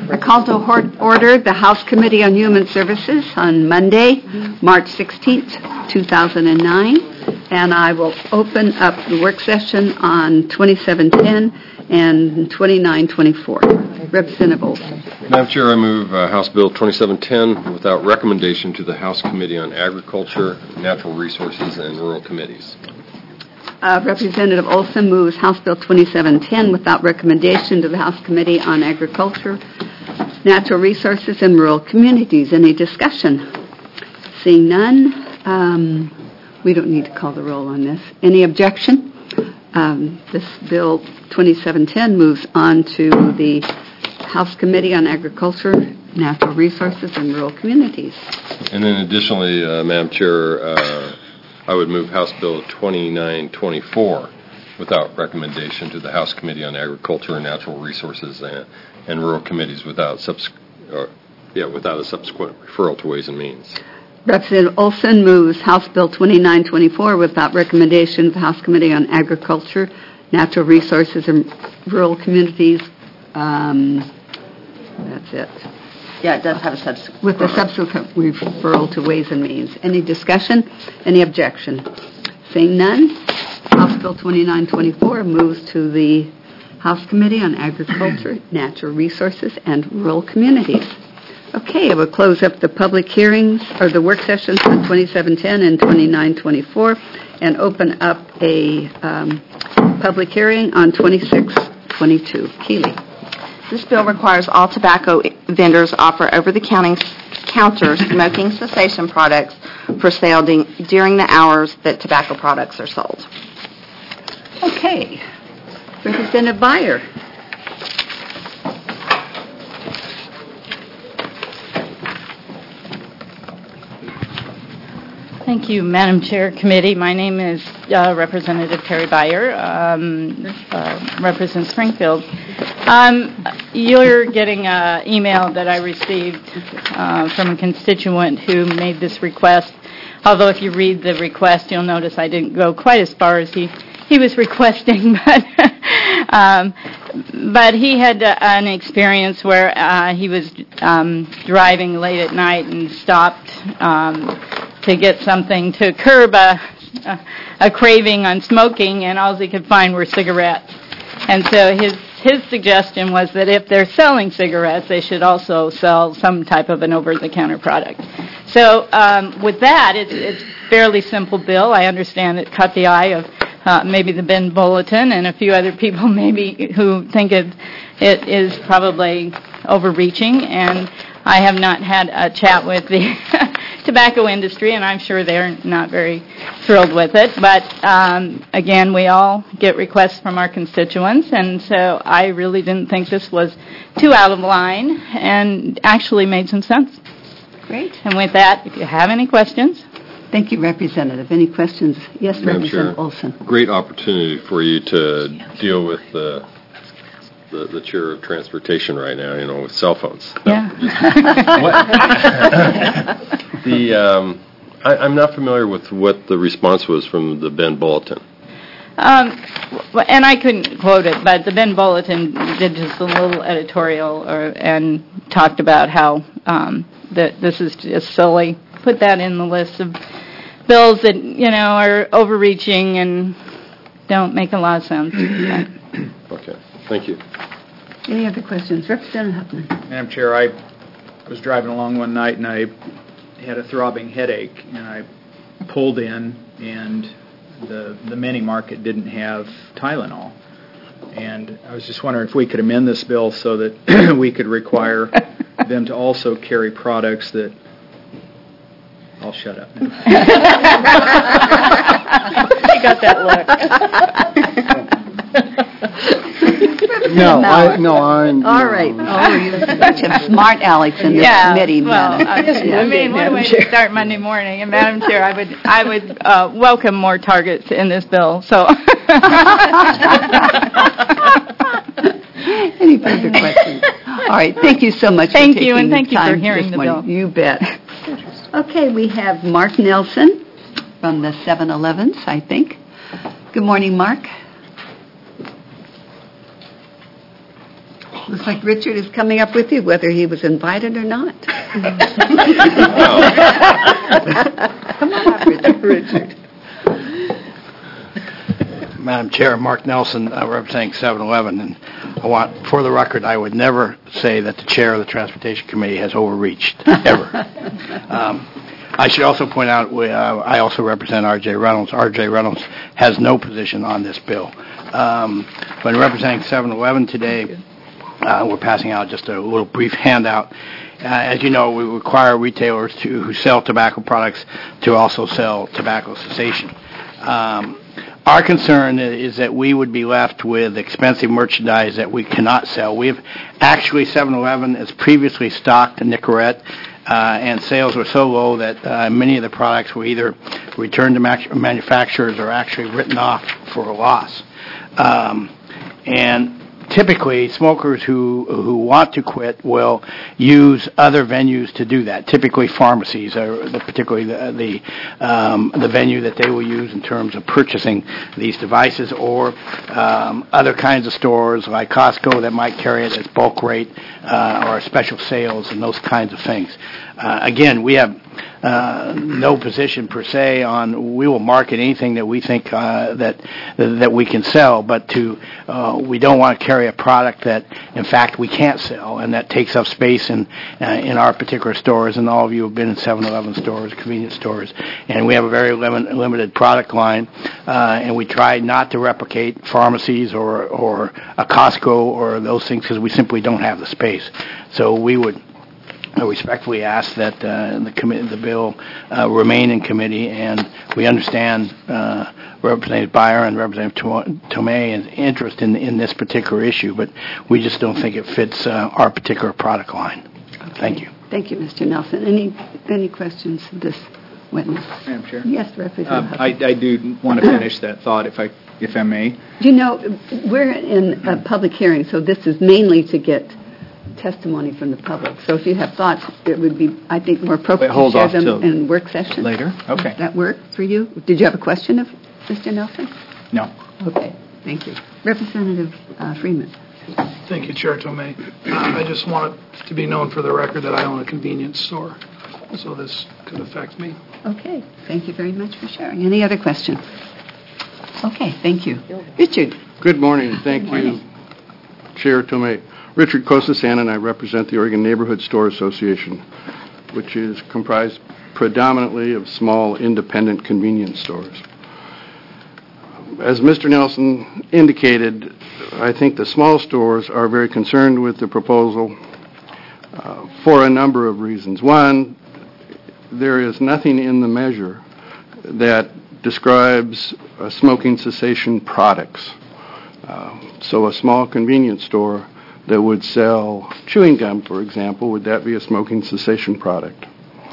Recall to order the House Committee on Human Services on Monday, March 16th, 2009, and I will open up the work session on 2710 and 2924. Representative Olson. Madam Chair, I move House Bill 2710 without recommendation to the House Committee on Agriculture, Natural Resources, and Rural Committees. Representative Olson moves House Bill 2710 without recommendation to the House Committee on Agriculture, Natural Resources, and Rural Communities. Any discussion? Seeing none, we don't need to call the roll on this. Any objection? This Bill 2710 moves on to the House Committee on Agriculture, Natural Resources, and Rural Communities. And then additionally, Madam Chair, I would move House Bill 2924 without recommendation to the House Committee on Agriculture and Natural Resources and Rural Committees without a subsequent referral to Ways and Means. Representative Olson moves House Bill 2924 without recommendation to the House Committee on Agriculture, Natural Resources, and Rural Communities. That's it. Yeah, it does have a subsequent. With the subsequent referral to Ways and Means. Any discussion? Any objection? Seeing none, House Bill 2924 moves to the House Committee on Agriculture, Natural Resources, and Rural Communities. Okay, I will close up the public hearings, or the work sessions on 2710 and 2924, and open up a public hearing on 2622. Keeley. This bill requires all tobacco vendors offer over-the-counter smoking cessation products for sale during the hours that tobacco products are sold. Okay. Representative Beyer. Thank you, Madam Chair, Committee. My name is Representative Terry Beyer, represent Springfield. You're getting an email that I received from a constituent who made this request. Although if you read the request, you'll notice I didn't go quite as far as he was requesting, but he had an experience where he was driving late at night and stopped to get something to curb a craving on smoking, and all he could find were cigarettes. And so his suggestion was that if they're selling cigarettes, they should also sell some type of an over-the-counter product. So with that, it's a fairly simple bill. I understand it caught the eye of maybe the Bend Bulletin and a few other people maybe who think it is probably overreaching, and I have not had a chat with the tobacco industry, and I'm sure they're not very thrilled with it. But again, we all get requests from our constituents, and so I really didn't think this was too out of line and actually made some sense. Great. And with that, if you have any questions. Thank you, Representative. Any questions? Yes, Representative Olson. Great opportunity for you to deal with the chair of transportation right now, with cell phones. Yeah. I'm not familiar with what the response was from the Bend Bulletin. And I couldn't quote it, but the Bend Bulletin did just a little editorial and talked about how that this is just silly. Put that in the list of bills that, are overreaching and don't make a lot of sense. Okay. Thank you. Any other questions? Representative Huffman. Madam Chair, I was driving along one night and I had a throbbing headache, and I pulled in, and the mini market didn't have Tylenol. And I was just wondering if we could amend this bill so that we could require them to also carry products that... I'll shut up now. You got that look. I'm... All right. Oh, you're a bunch of smart Alex in this committee, Madam. What a way to start Monday morning. And Madam Chair, I would welcome more targets in this bill. So. Any further questions? All right. Thank you so much. Thank you, and thank you for hearing the bill. You bet. Okay, we have Mark Nelson from the 7-Elevens, I think. Good morning, Mark. Looks like Richard is coming up with you, whether he was invited or not. Come on up, Richard. Madam Chair, Mark Nelson, representing 7-Eleven, and I want, for the record, I would never say that the chair of the Transportation Committee has overreached, ever. I should also point out, I also represent R.J. Reynolds. R.J. Reynolds has no position on this bill. When representing 7-Eleven today, we're passing out just a little brief handout. As you know, we require retailers who sell tobacco products to also sell tobacco cessation. Our concern is that we would be left with expensive merchandise that we cannot sell. We have actually, 7-Eleven has previously stocked Nicorette, and sales were so low that many of the products were either returned to manufacturers or actually written off for a loss. And typically, smokers who want to quit will use other venues to do that. Typically, pharmacies are particularly the venue that they will use in terms of purchasing these devices, or other kinds of stores like Costco that might carry it as bulk rate or special sales and those kinds of things. Again, we have no position per se on, we will market anything that we think that we can sell, but we don't want to carry a product that in fact we can't sell and that takes up space in our particular stores. And all of you have been in 7-Eleven stores, convenience stores, and we have a very limited product line, and we try not to replicate pharmacies or a Costco or those things because we simply don't have the space. So we would I respectfully ask that the bill remain in committee, and we understand Representative Beyer and Representative Tomei's interest in this particular issue, but we just don't think it fits our particular product line. Okay. Thank you. Thank you, Mr. Nelson. Any questions of this witness? Madam Chair? Yes, Representative. I do want to finish that thought, if I may. You know, we're in a public hearing, so this is mainly to get testimony from the public. So if you have thoughts, it would be, I think, more appropriate to share them in work session. Later? Okay. Does that work for you? Did you have a question of Mr. Nelson? No. Okay. Thank you. Representative Freeman. Thank you, Chair Tomei. I just want it to be known for the record that I own a convenience store, so this could affect me. Okay. Thank you very much for sharing. Any other questions? Okay. Thank you. Richard. Good morning. Thank you, Chair Tomei. Richard Kosasan, and I represent the Oregon Neighborhood Store Association, which is comprised predominantly of small independent convenience stores. As Mr. Nelson indicated, I think the small stores are very concerned with the proposal for a number of reasons. One, there is nothing in the measure that describes smoking cessation products. So a small convenience store that would sell chewing gum, for example, would that be a smoking cessation product?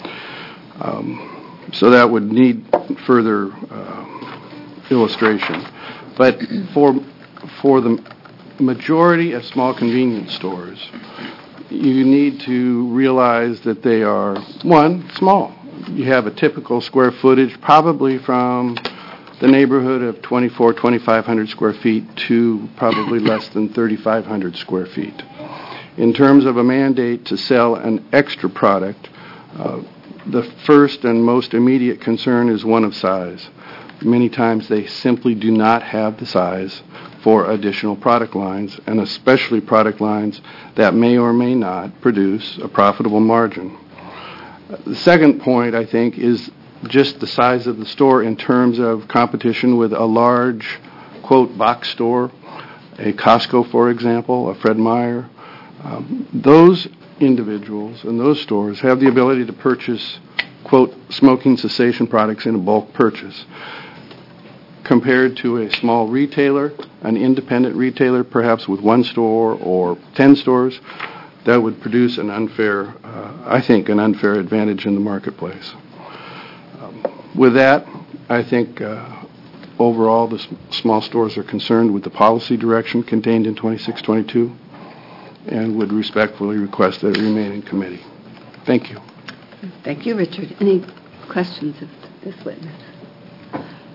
So that would need further illustration. But for the majority of small convenience stores, you need to realize that they are, one, small. You have a typical square footage probably from the neighborhood of 2,500 square feet to probably less than 3,500 square feet. In terms of a mandate to sell an extra product, the first and most immediate concern is one of size. Many times they simply do not have the size for additional product lines, and especially product lines that may or may not produce a profitable margin. The second point, I think, is just the size of the store in terms of competition with a large, quote, box store, a Costco, for example, a Fred Meyer. Those individuals and those stores have the ability to purchase, quote, smoking cessation products in a bulk purchase. Compared to a small retailer, an independent retailer, perhaps with one store or 10 stores, that would produce an unfair, I think, an unfair advantage in the marketplace. With that, I think overall the small stores are concerned with the policy direction contained in 2622 and would respectfully request that it remain in committee. Thank you. Thank you, Richard. Any questions of this witness?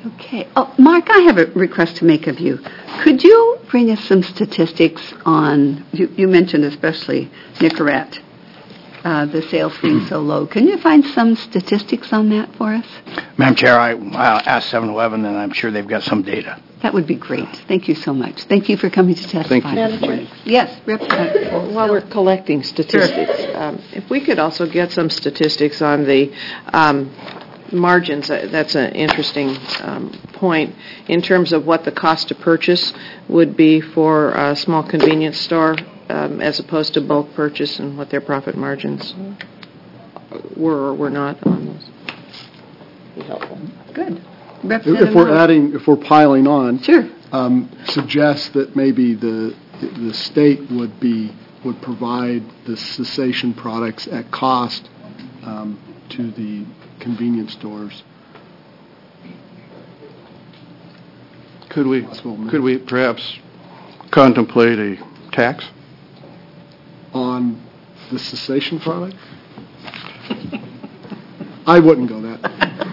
Okay. Oh, Mark, I have a request to make of you. Could you bring us some statistics on, you mentioned especially Nicorette, the sales being so low. Can you find some statistics on that for us? Madam Chair, I'll ask 7-Eleven, and I'm sure they've got some data. That would be great. Thank you so much. Thank you for coming to testify. Thank you. this morning. Yes, Representative. While we're collecting statistics, if we could also get some statistics on the margins, that's an interesting point, in terms of what the cost to purchase would be for a small convenience store as opposed to bulk purchase, and what their profit margins were or were not on those. Be helpful. Good. If we're piling on, Sure. suggest that maybe the state would provide the cessation products at cost to the convenience stores. Could we perhaps contemplate a tax On the cessation product? I wouldn't go that.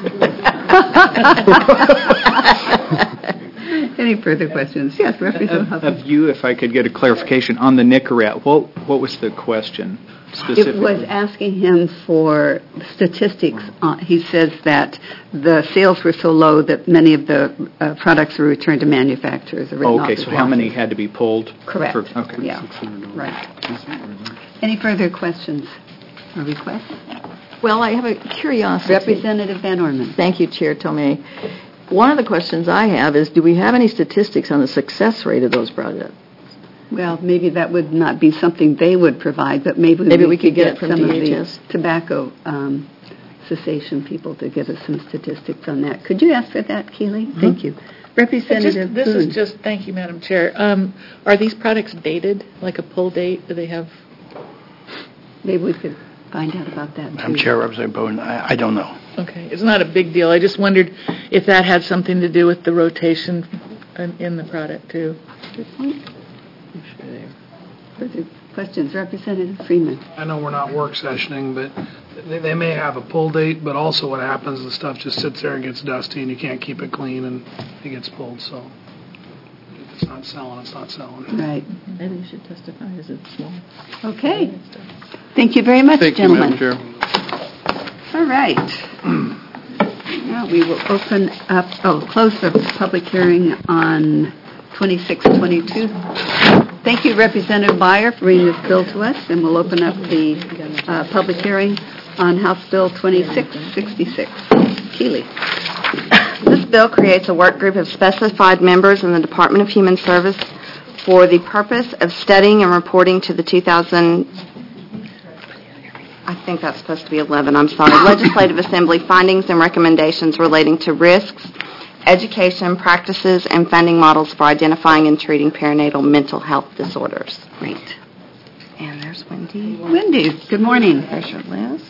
Any further questions? Yes, Representative Huffman. Of you, if I could get a clarification on the Nicorette, what was the question specifically? It was asking him for statistics. He says that the sales were so low that many of the products were returned to manufacturers. Okay, so how many had to be pulled? Correct. Okay. Yeah, right. Any further questions or requests? Well, I have a curiosity. Representative Van Orman. Thank you, Chair Tomei. One of the questions I have is, do we have any statistics on the success rate of those projects? Well, maybe that would not be something they would provide, but maybe we could get from some DHS. of the tobacco cessation people to give us some statistics on that. Could you ask for that, Keeley? Mm-hmm. Thank you. Representative This Boone. is just, thank you, Madam Chair. Are these products dated, like a pull date? Do they have? Maybe we could find out about that, too. Madam Chair, Representative Bowden, I don't know. Okay, it's not a big deal. I just wondered if that had something to do with the rotation in the product, too. Good point. Further questions? Representative Freeman. I know we're not work sessioning, but they may have a pull date, but also what happens, the stuff just sits there and gets dusty, and you can't keep it clean, and it gets pulled, so if it's not selling, it's not selling. Right. Maybe you should testify as it's small. Okay. Thank you very much, Thank you, gentlemen. Madam Chair. All right. Now we will close the public hearing on 2622. Thank you, Representative Byer, for reading this bill to us, and we'll open up the public hearing on House Bill 2666. Keeley. This bill creates a work group of specified members in the Department of Human Service for the purpose of studying and reporting to the 11, Legislative Assembly findings and recommendations relating to risks, education, practices, and funding models for identifying and treating perinatal mental health disorders. Great. And there's Wendy. Wendy, good morning. There's your list.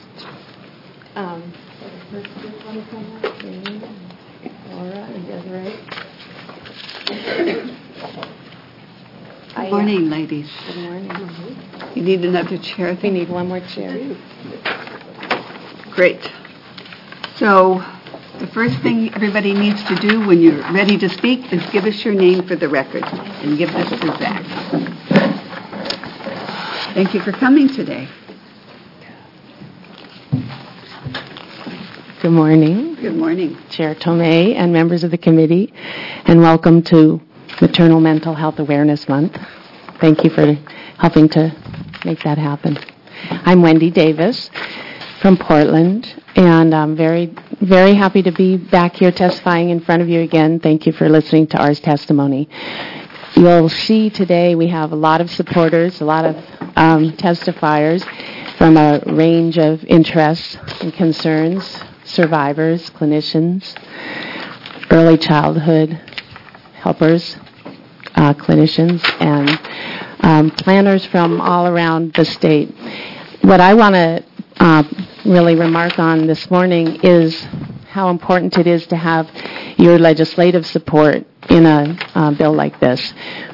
Good morning, ladies. Good morning. You need another chair? We need one more chair. Great. So the first thing everybody needs to do when you're ready to speak is give us your name for the record and give this to Zach. Thank you for coming today. Good morning, Good morning. Chair Tomei and members of the committee, and welcome to Maternal Mental Health Awareness Month. Thank you for helping to make that happen. I'm Wendy Davis from Portland, and I'm very, very happy to be back here testifying in front of you again. Thank you for listening to our testimony. You'll see today we have a lot of supporters, a lot of testifiers from a range of interests and concerns, survivors, clinicians, early childhood helpers, clinicians, and planners from all around the state. What I want to really remark on this morning is how important it is to have your legislative support in a bill like this.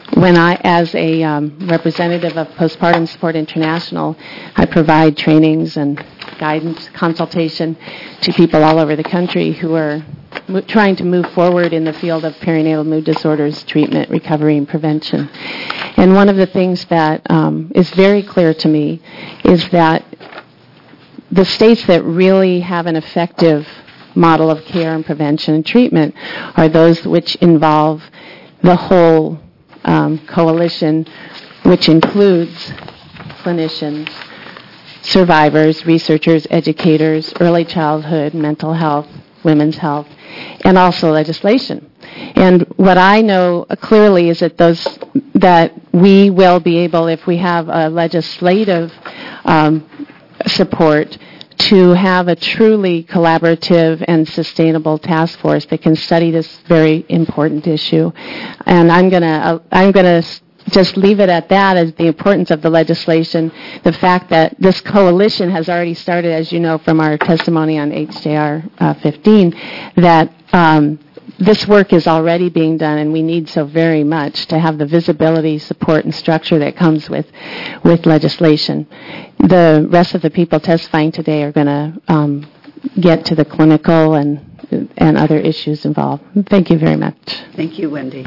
as a representative of Postpartum Support International, I provide trainings and guidance, consultation to people all over the country who are trying to move forward in the field of perinatal mood disorders, treatment, recovery, and prevention. And one of the things that is very clear to me is that the states that really have an effective model of care and prevention and treatment are those which involve the whole coalition, which includes clinicians, survivors, researchers, educators, early childhood, mental health, women's health, and also legislation. And what I know clearly is that we will be able, if we have a legislative support, to have a truly collaborative and sustainable task force that can study this very important issue. And I'm gonna just leave it at that, as the importance of the legislation, the fact that this coalition has already started, as you know from our testimony on HJR 15, that this work is already being done, and we need so very much to have the visibility, support, and structure that comes with legislation. The rest of the people testifying today are going to get to the clinical and other issues involved. Thank you very much. Thank you, Wendy.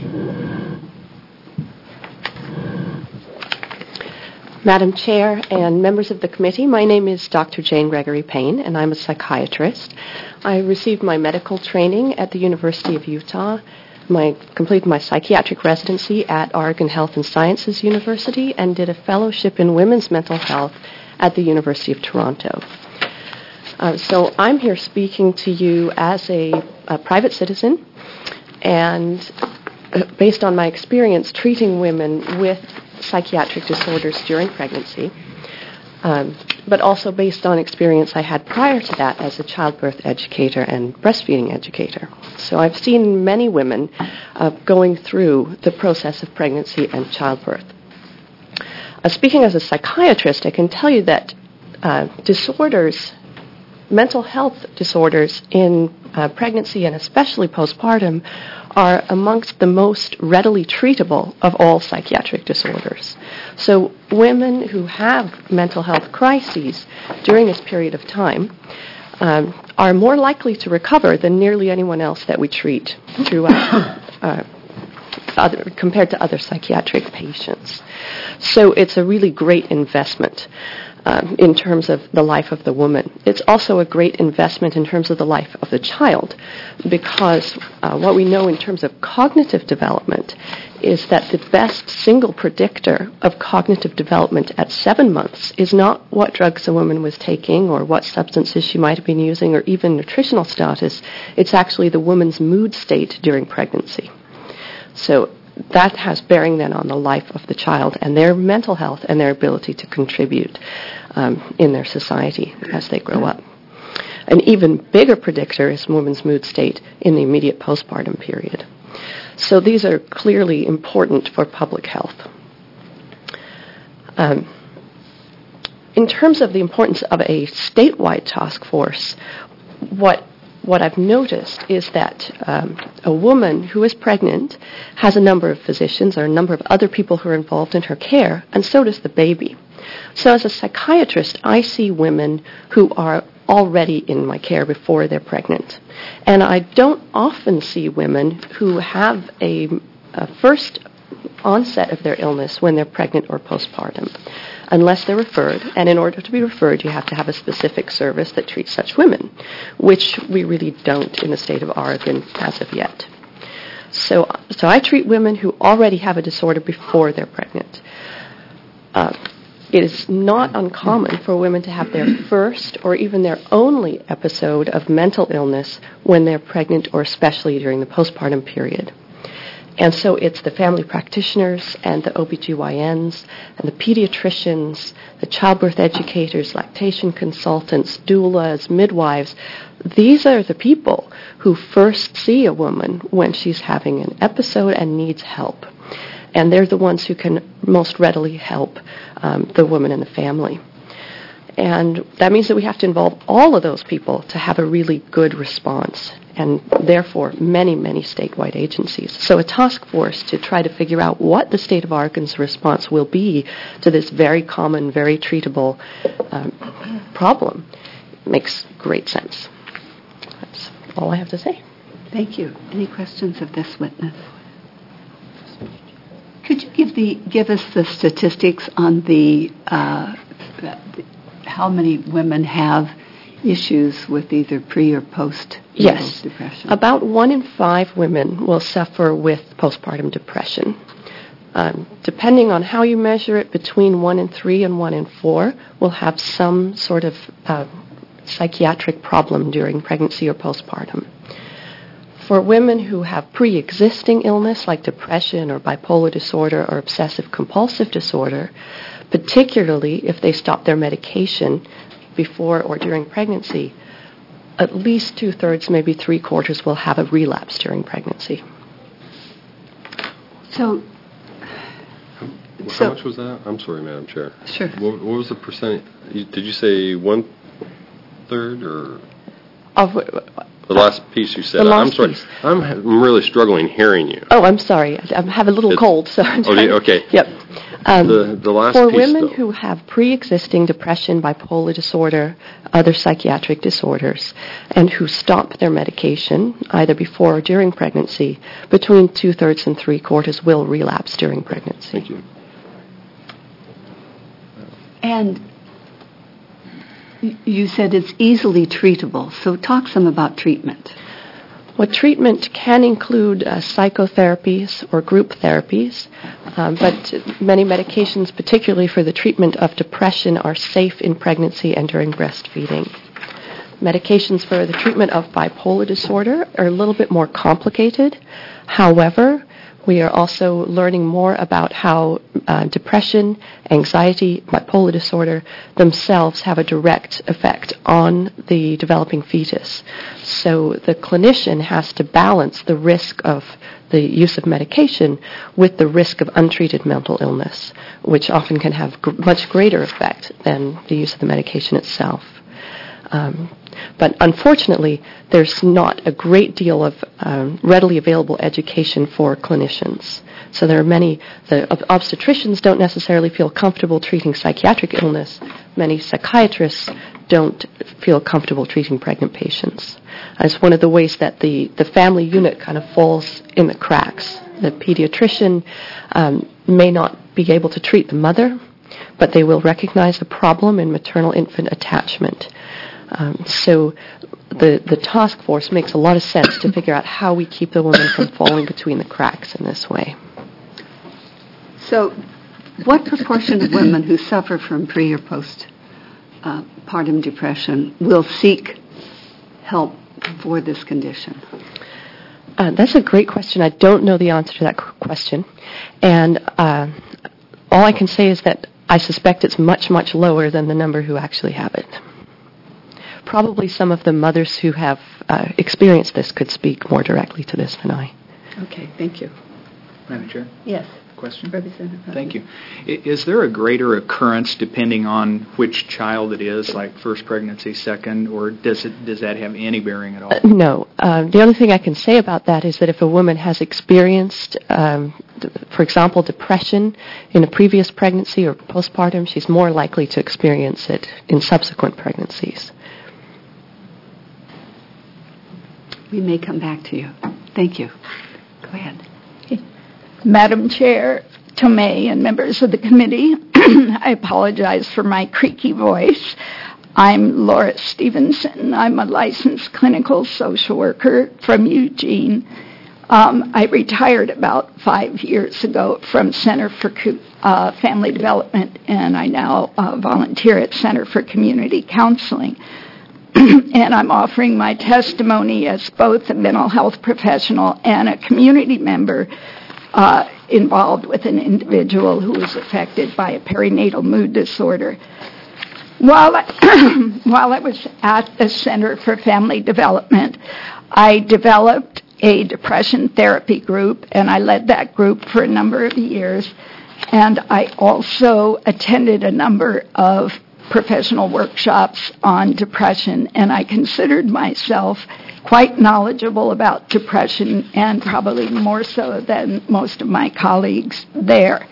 Madam Chair and members of the committee, my name is Dr. Jane Gregory Payne, and I'm a psychiatrist. I received my medical training at the University of Utah, completed my psychiatric residency at Oregon Health and Sciences University, and did a fellowship in women's mental health at the University of Toronto. So I'm here speaking to you as a private citizen, and based on my experience treating women with psychiatric disorders during pregnancy, but also based on experience I had prior to that as a childbirth educator and breastfeeding educator. So I've seen many women going through the process of pregnancy and childbirth. Speaking as a psychiatrist, I can tell you that mental health disorders in pregnancy and especially postpartum are amongst the most readily treatable of all psychiatric disorders. So women who have mental health crises during this period of time are more likely to recover than nearly anyone else that we treat throughout compared to other psychiatric patients. So it's a really great investment in terms of the life of the woman. It's also a great investment in terms of the life of the child, because what we know in terms of cognitive development is that the best single predictor of cognitive development at 7 months is not what drugs a woman was taking or what substances she might have been using or even nutritional status. It's actually the woman's mood state during pregnancy. So that has bearing then on the life of the child and their mental health and their ability to contribute in their society as they grow up. An even bigger predictor is women's mood state in the immediate postpartum period. So these are clearly important for public health. In terms of the importance of a statewide task force, what I've noticed is that a woman who is pregnant has a number of physicians or a number of other people who are involved in her care, and so does the baby. So as a psychiatrist, I see women who are already in my care before they're pregnant. And I don't often see women who have a first onset of their illness when they're pregnant or postpartum, unless they're referred. And in order to be referred, you have to have a specific service that treats such women, which we really don't in the state of Oregon as of yet. So I treat women who already have a disorder before they're pregnant. It is not uncommon for women to have their first or even their only episode of mental illness when they're pregnant, or especially during the postpartum period. And so it's the family practitioners and the OBGYNs and the pediatricians, the childbirth educators, lactation consultants, doulas, midwives. These are the people who first see a woman when she's having an episode and needs help. And they're the ones who can most readily help the woman and the family. And that means that we have to involve all of those people to have a really good response, and therefore many, many statewide agencies. So a task force to try to figure out what the state of Oregon's response will be to this very common, very treatable problem makes great sense. That's all I have to say. Thank you. Any questions of this witness? Could you give us the statistics on how many women have issues with either pre or post depression? About 1 in 5 women will suffer with postpartum depression. Depending on how you measure it, between 1 in 3 and 1 in 4 will have some sort of psychiatric problem during pregnancy or postpartum. For women who have pre-existing illness like depression or bipolar disorder or obsessive-compulsive disorder, particularly if they stop their medication before or during pregnancy, at least 2/3, maybe 3/4 will have a relapse during pregnancy. So how much was that? I'm sorry, Madam Chair. Sure. What was the percentage? Did you say 1/3 or? Of the last piece you said. The last I'm sorry. piece. I'm really struggling hearing you. Oh, I'm sorry. I have a little cold, so I'm trying. Okay. Yep. The last for piece, women though. who have pre-existing depression, bipolar disorder, other psychiatric disorders, and who stop their medication either before or during pregnancy, between 2/3 and 3/4 will relapse during pregnancy. Thank you. And you said it's easily treatable, so talk some about treatment. Well, treatment can include psychotherapies or group therapies, but many medications, particularly for the treatment of depression, are safe in pregnancy and during breastfeeding. Medications for the treatment of bipolar disorder are a little bit more complicated. However, we are also learning more about how depression, anxiety, bipolar disorder themselves have a direct effect on the developing fetus. So the clinician has to balance the risk of the use of medication with the risk of untreated mental illness, which often can have much greater effect than the use of the medication itself. But unfortunately, there's not a great deal of readily available education for clinicians. So there are the obstetricians don't necessarily feel comfortable treating psychiatric illness. Many psychiatrists don't feel comfortable treating pregnant patients. It's one of the ways that the family unit kind of falls in the cracks. The pediatrician may not be able to treat the mother, but they will recognize the problem in maternal-infant attachment. So the task force makes a lot of sense to figure out how we keep the woman from falling between the cracks in this way. So what proportion of women who suffer from pre- or postpartum depression will seek help for this condition? That's a great question. I don't know the answer to that question. And all I can say is that I suspect it's much, much lower than the number who actually have it. Probably some of the mothers who have experienced this could speak more directly to this than I. Okay, thank you. Madam Chair? Yes. Question? Representative. Thank you. Is there a greater occurrence depending on which child it is, like first pregnancy, second, or does that have any bearing at all? No. The only thing I can say about that is that if a woman has experienced, for example, depression in a previous pregnancy or postpartum, she's more likely to experience it in subsequent pregnancies. We may come back to you. Thank you. Go ahead. Madam Chair, Tomei, and members of the committee, I apologize for my creaky voice. I'm Laura Stevenson. I'm a licensed clinical social worker from Eugene. I retired about 5 years ago from Center for Family Development, and I now volunteer at Center for Community Counseling. And I'm offering my testimony as both a mental health professional and a community member involved with an individual who was affected by a perinatal mood disorder. While I was at the Center for Family Development, I developed a depression therapy group, and I led that group for a number of years. And I also attended a number of professional workshops on depression, and I considered myself quite knowledgeable about depression, and probably more so than most of my colleagues there.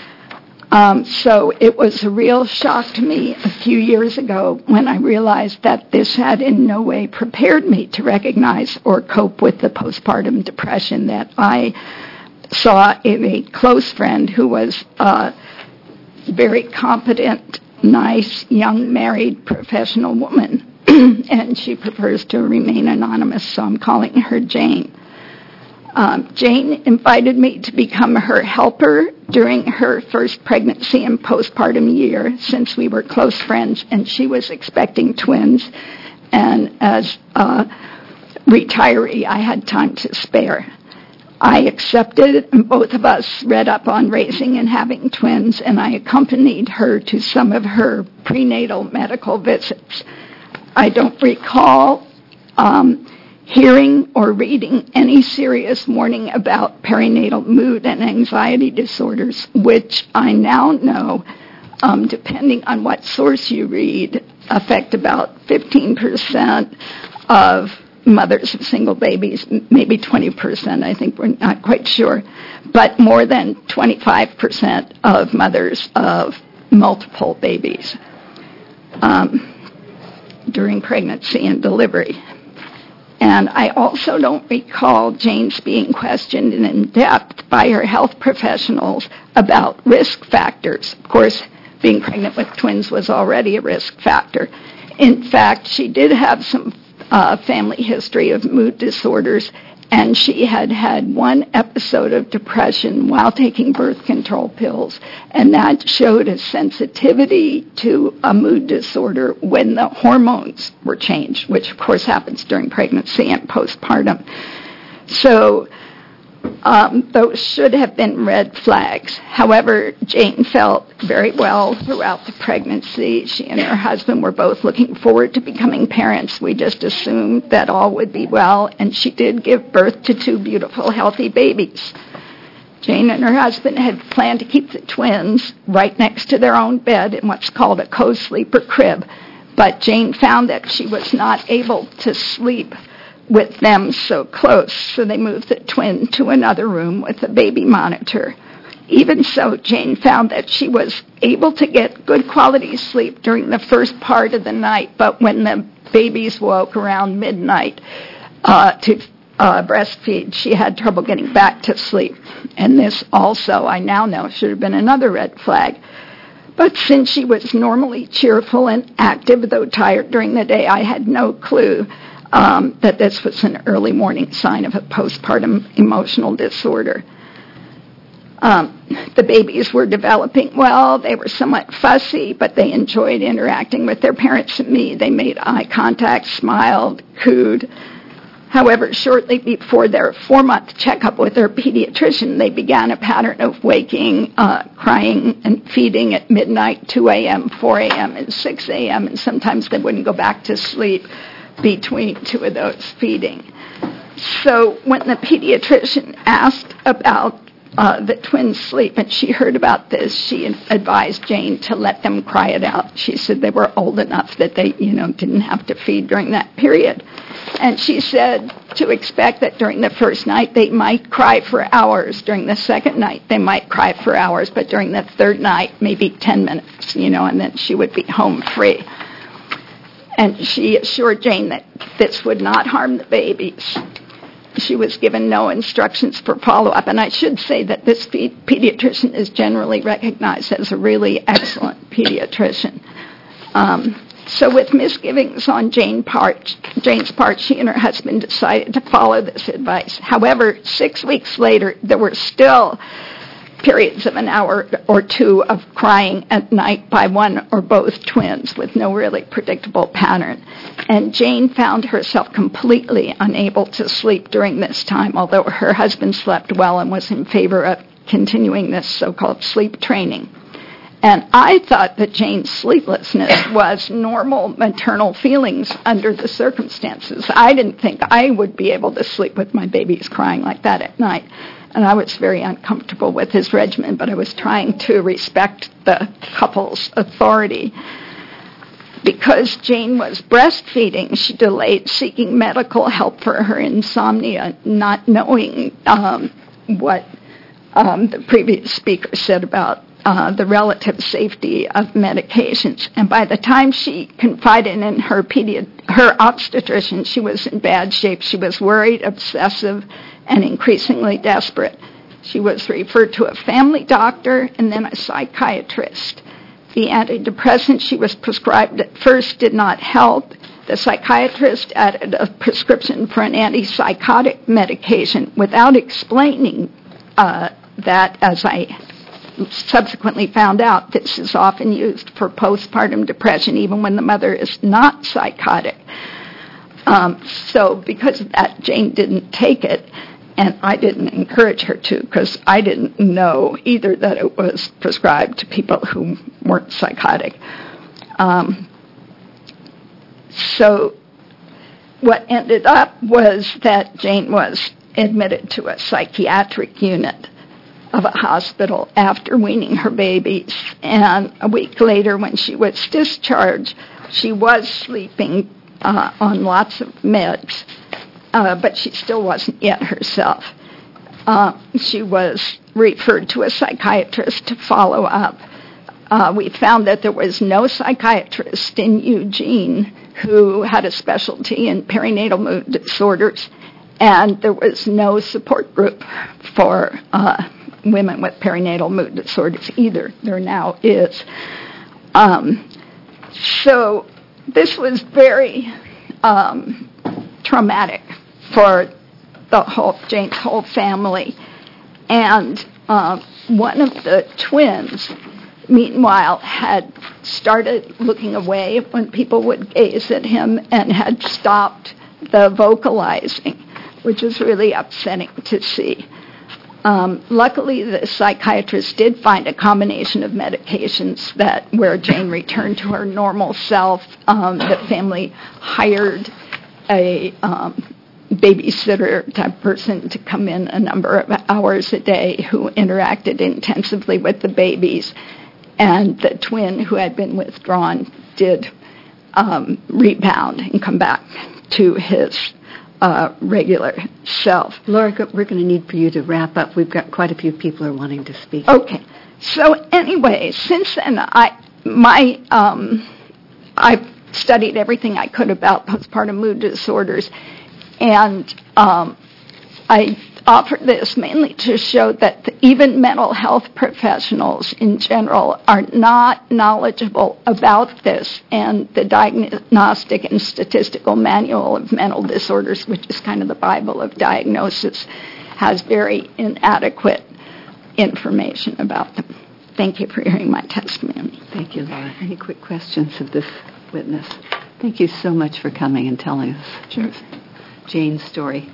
So it was a real shock to me a few years ago when I realized that this had in no way prepared me to recognize or cope with the postpartum depression that I saw in a close friend who was a very competent, nice, young, married, professional woman. And she prefers to remain anonymous, so I'm calling her Jane. Jane invited me to become her helper during her first pregnancy and postpartum year, since we were close friends and she was expecting twins. And as a retiree, I had time to spare. I accepted, and both of us read up on raising and having twins, and I accompanied her to some of her prenatal medical visits. I don't recall hearing or reading any serious warning about perinatal mood and anxiety disorders, which I now know, depending on what source you read, affect about 15% of mothers of single babies, maybe 20%, I think, we're not quite sure, but more than 25% of mothers of multiple babies during pregnancy and delivery. And I also don't recall Jane's being questioned in depth by her health professionals about risk factors. Of course, being pregnant with twins was already a risk factor. In fact, she did have some family history of mood disorders, and she had had one episode of depression while taking birth control pills, and that showed a sensitivity to a mood disorder when the hormones were changed, which of course happens during pregnancy and postpartum. So those should have been red flags. However, Jane felt very well throughout the pregnancy. She and her husband were both looking forward to becoming parents. We just assumed that all would be well, and she did give birth to two beautiful, healthy babies. Jane and her husband had planned to keep the twins right next to their own bed in what's called a co-sleeper crib, but Jane found that she was not able to sleep with them so close, so they moved the twin to another room with a baby monitor. Even so, Jane found that she was able to get good quality sleep during the first part of the night, but when the babies woke around midnight to breastfeed, she had trouble getting back to sleep. And this also, I now know, should have been another red flag. But since she was normally cheerful and active, though tired during the day, I had no clue that this was an early morning sign of a postpartum emotional disorder. The babies were developing well. They were somewhat fussy, but they enjoyed interacting with their parents and me. They made eye contact, smiled, cooed. However, shortly before their 4-month checkup with their pediatrician, they began a pattern of waking, crying, and feeding at midnight, 2 a.m., 4 a.m., and 6 a.m., and sometimes they wouldn't go back to sleep between two of those feeding. So when the pediatrician asked about the twins' sleep, and she heard about this, she advised Jane to let them cry it out. She said they were old enough that they, didn't have to feed during that period. And she said to expect that during the first night they might cry for hours. During the second night they might cry for hours, but during the third night, maybe 10 minutes, and then she would be home free. And she assured Jane that this would not harm the babies. She was given no instructions for follow-up. And I should say that this pediatrician is generally recognized as a really excellent pediatrician. So with misgivings on Jane's part, she and her husband decided to follow this advice. However, 6 weeks later, there were still periods of an hour or two of crying at night by one or both twins with no really predictable pattern. And Jane found herself completely unable to sleep during this time, although her husband slept well and was in favor of continuing this so-called sleep training. And I thought that Jane's sleeplessness was normal maternal feelings under the circumstances. I didn't think I would be able to sleep with my babies crying like that at night. And I was very uncomfortable with his regimen, but I was trying to respect the couple's authority. Because Jane was breastfeeding, she delayed seeking medical help for her insomnia, not knowing what the previous speaker said about the relative safety of medications. And by the time she confided in her obstetrician, she was in bad shape. She was worried, obsessive, and increasingly desperate. She was referred to a family doctor and then a psychiatrist. The antidepressant she was prescribed at first did not help. The psychiatrist added a prescription for an antipsychotic medication without explaining that, as I subsequently found out, this is often used for postpartum depression even when the mother is not psychotic. So because of that, Jane didn't take it, and I didn't encourage her to because I didn't know either that it was prescribed to people who weren't psychotic. So what ended up was that Jane was admitted to a psychiatric unit of a hospital after weaning her babies, and a week later when she was discharged, she was sleeping on lots of meds, but she still wasn't yet herself. She was referred to a psychiatrist to follow up. We found that there was no psychiatrist in Eugene who had a specialty in perinatal mood disorders, and there was no support group for women with perinatal mood disorders either. There now is. So this was very traumatic for Jane's whole family. And one of the twins, meanwhile, had started looking away when people would gaze at him and had stopped the vocalizing, which was really upsetting to see. Luckily, the psychiatrist did find a combination of medications where Jane returned to her normal self. The family hired a babysitter type person to come in a number of hours a day who interacted intensively with the babies. And the twin who had been withdrawn did rebound and come back to his regular self. Laura, we're going to need for you to wrap up. We've got quite a few people who are wanting to speak. Okay. So anyway, since then, I've studied everything I could about postpartum mood disorders, and I offer this mainly to show that even mental health professionals in general are not knowledgeable about this, and the Diagnostic and Statistical Manual of Mental Disorders, which is kind of the Bible of diagnosis, has very inadequate information about them. Thank you for hearing my testimony. Thank you, Laura. Any quick questions of this witness? Thank you so much for coming and telling us Jane's story.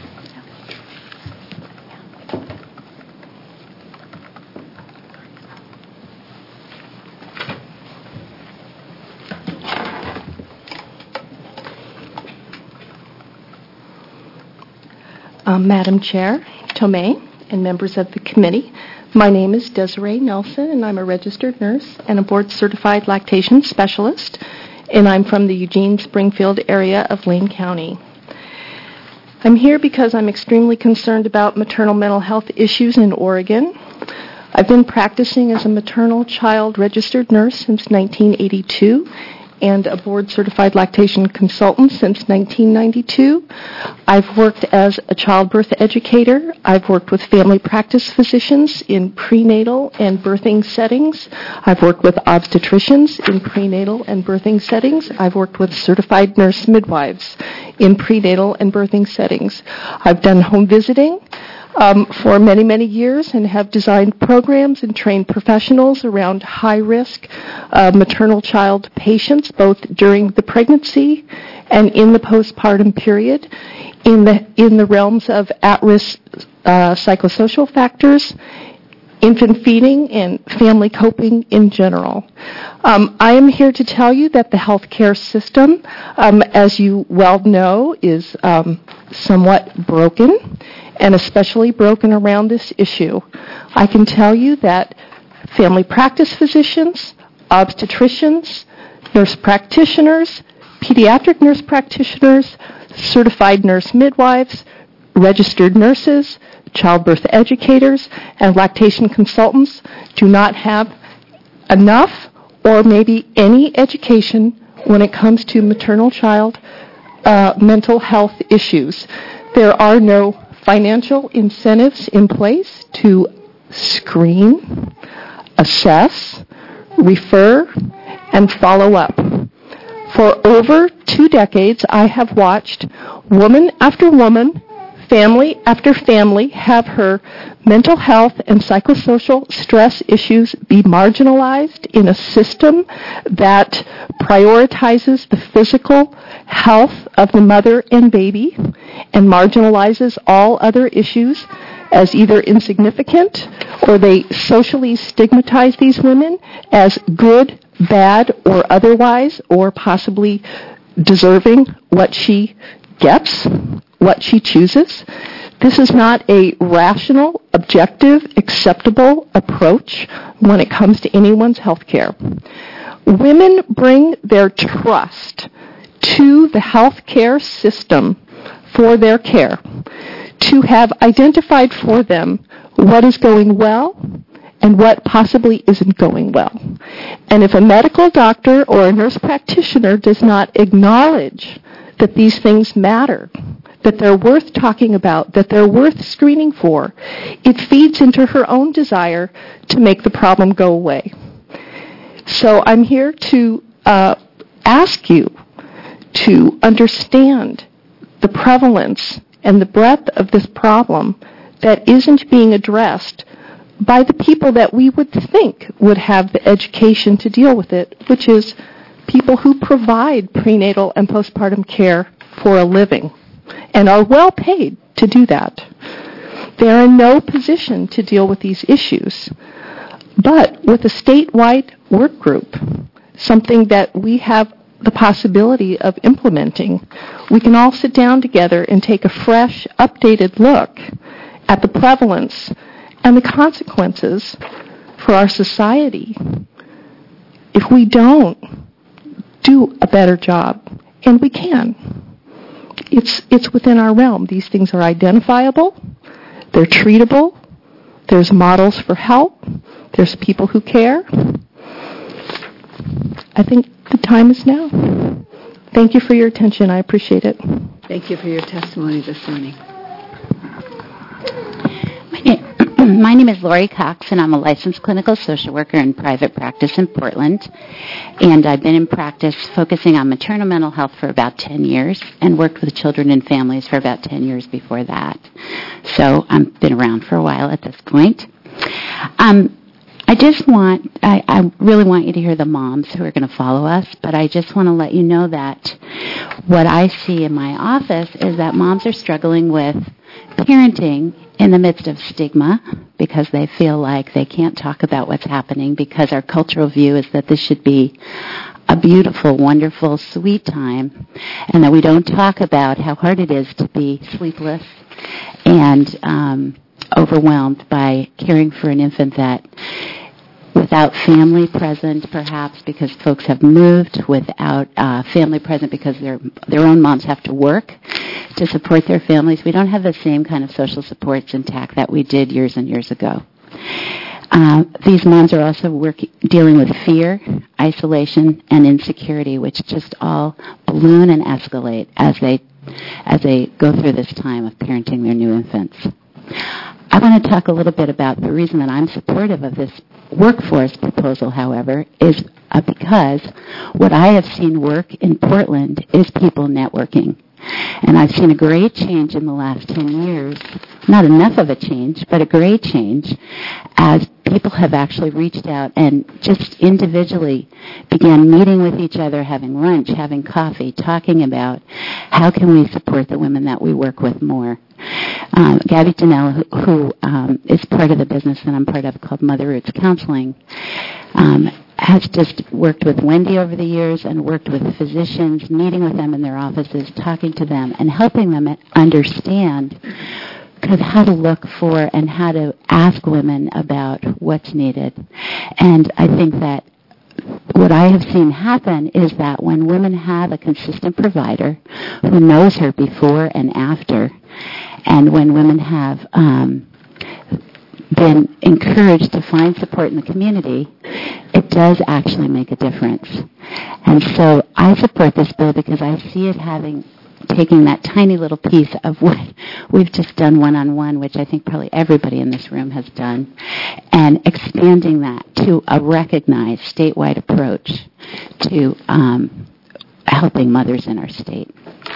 Madam Chair, Tomei, and members of the committee, my name is Desiree Nelson, and I'm a registered nurse and a board-certified lactation specialist, and I'm from the Eugene-Springfield area of Lane County. I'm here because I'm extremely concerned about maternal mental health issues in Oregon. I've been practicing as a maternal child registered nurse since 1982, and a board-certified lactation consultant since 1992. I've worked as a childbirth educator. I've worked with family practice physicians in prenatal and birthing settings. I've worked with obstetricians in prenatal and birthing settings. I've worked with certified nurse midwives in prenatal and birthing settings. I've done home visiting for many, many years and have designed programs and trained professionals around high-risk maternal child patients, both during the pregnancy and in the postpartum period, in the realms of at-risk psychosocial factors, infant feeding, and family coping in general. I am here to tell you that the healthcare system, as you well know, is somewhat broken, and especially broken around this issue. I can tell you that family practice physicians, obstetricians, nurse practitioners, pediatric nurse practitioners, certified nurse midwives, registered nurses, childbirth educators, and lactation consultants do not have enough or maybe any education when it comes to maternal-child mental health issues. There are no financial incentives in place to screen, assess, refer, and follow up. For over 2 decades, I have watched woman after woman, family after family, have her mental health and psychosocial stress issues be marginalized in a system that prioritizes the physical health of the mother and baby and marginalizes all other issues as either insignificant, or they socially stigmatize these women as good, bad, or otherwise, or possibly deserving what she gets, what she chooses. This is not a rational, objective, acceptable approach when it comes to anyone's health care. Women bring their trust to the health care system for their care, to have identified for them what is going well and what possibly isn't going well. And if a medical doctor or a nurse practitioner does not acknowledge that these things matter, that they're worth talking about, that they're worth screening for, it feeds into her own desire to make the problem go away. So I'm here to ask you to understand the prevalence and the breadth of this problem that isn't being addressed by the people that we would think would have the education to deal with it, which is people who provide prenatal and postpartum care for a living and are well paid to do that. They're in no position to deal with these issues. But with a statewide work group, something that we have the possibility of implementing, we can all sit down together and take a fresh, updated look at the prevalence and the consequences for our society if we don't do a better job. And we can. It's within our realm. These things are identifiable. They're treatable. There's models for help. There's people who care. I think the time is now. Thank you for your attention. I appreciate it. Thank you for your testimony this morning. My name is Lori Cox, and I'm a licensed clinical social worker in private practice in Portland. And I've been in practice focusing on maternal mental health for about 10 years and worked with children and families for about 10 years before that. So I've been around for a while at this point. I really want you to hear the moms who are going to follow us, but I just want to let you know that what I see in my office is that moms are struggling with parenting in the midst of stigma because they feel like they can't talk about what's happening because our cultural view is that this should be a beautiful, wonderful, sweet time, and that we don't talk about how hard it is to be sleepless and overwhelmed by caring for an infant that without family present, perhaps because folks have moved, without family present because their own moms have to work to support their families. We don't have the same kind of social supports intact that we did years and years ago. These moms are also dealing with fear, isolation, and insecurity, which just all balloon and escalate as they go through this time of parenting their new infants. I want to talk a little bit about the reason that I'm supportive of this workforce proposal, however, is because what I have seen work in Portland is people networking. And I've seen a great change in the last 10 years, not enough of a change, but a great change, as people have actually reached out and just individually began meeting with each other, having lunch, having coffee, talking about how can we support the women that we work with more. Gabby Danella, who is part of the business that I'm part of called Mother Roots Counseling, has just worked with Wendy over the years and worked with physicians, meeting with them in their offices, talking to them, and helping them understand how to look for and how to ask women about what's needed. And I think that what I have seen happen is that when women have a consistent provider who knows her before and after, and when women have been encouraged to find support in the community, it does actually make a difference. And so I support this bill because I see it taking that tiny little piece of what we've just done one-on-one, which I think probably everybody in this room has done, and expanding that to a recognized statewide approach to helping mothers in our state.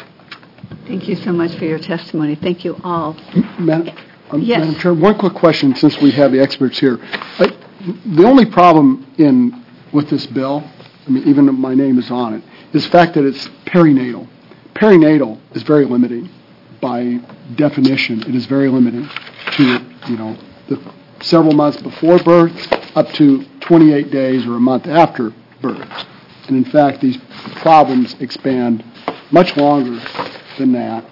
Thank you so much for your testimony. Thank you all. Madam Yes. Madam Chair, one quick question since we have the experts here. The only problem with this bill, I mean, even though my name is on it, is the fact that it's perinatal. Perinatal is very limiting. By definition, it is very limiting to, the several months before birth up to 28 days or a month after birth. And in fact, these problems expand much longer than that,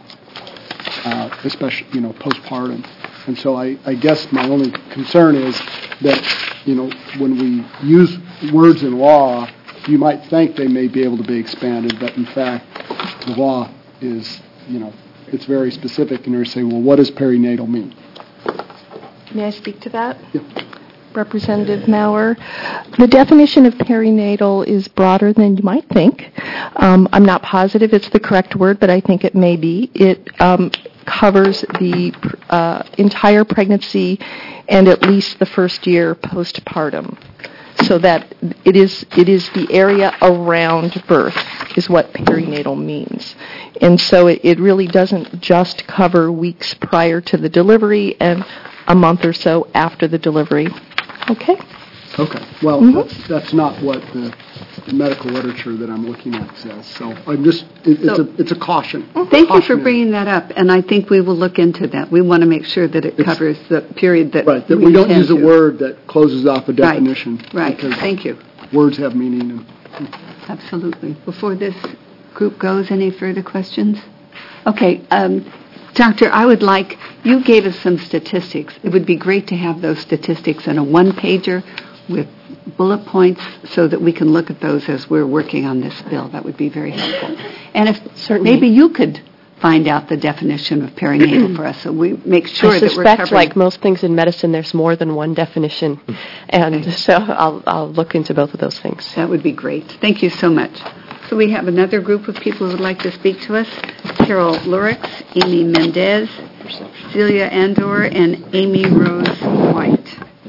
especially, postpartum. And so I guess my only concern is that, when we use words in law, you might think they may be able to be expanded, but in fact, the law is, it's very specific, and they say, well, what does perinatal mean? May I speak to that? Yeah. Representative Maurer. The definition of perinatal is broader than you might think. I'm not positive it's the correct word, but I think it may be. It covers the entire pregnancy and at least the first year postpartum. So that it is the area around birth is what perinatal means. And so it really doesn't just cover weeks prior to the delivery and a month or so after the delivery. Okay? Okay. Well, that's not what the medical literature that I'm looking at says. So I'm just, it's a caution. Thank you for bringing that up, and I think we will look into that. We want to make sure that it covers the period that that we don't use a word that closes off a definition. Right. Thank you. Words have meaning. Absolutely. Before this group goes, any further questions? Okay. Doctor, you gave us some statistics. It would be great to have those statistics in a one-pager with bullet points so that we can look at those as we're working on this bill. That would be very helpful. And if maybe you could find out the definition of perinatal for us so we make sure that we're covering. I suspect, like most things in medicine, there's more than one definition. And so I'll look into both of those things. That would be great. Thank you so much. So we have another group of people who would like to speak to us. Carol Lurix, Amy Mendez, Celia Andor, and Amy Rose White.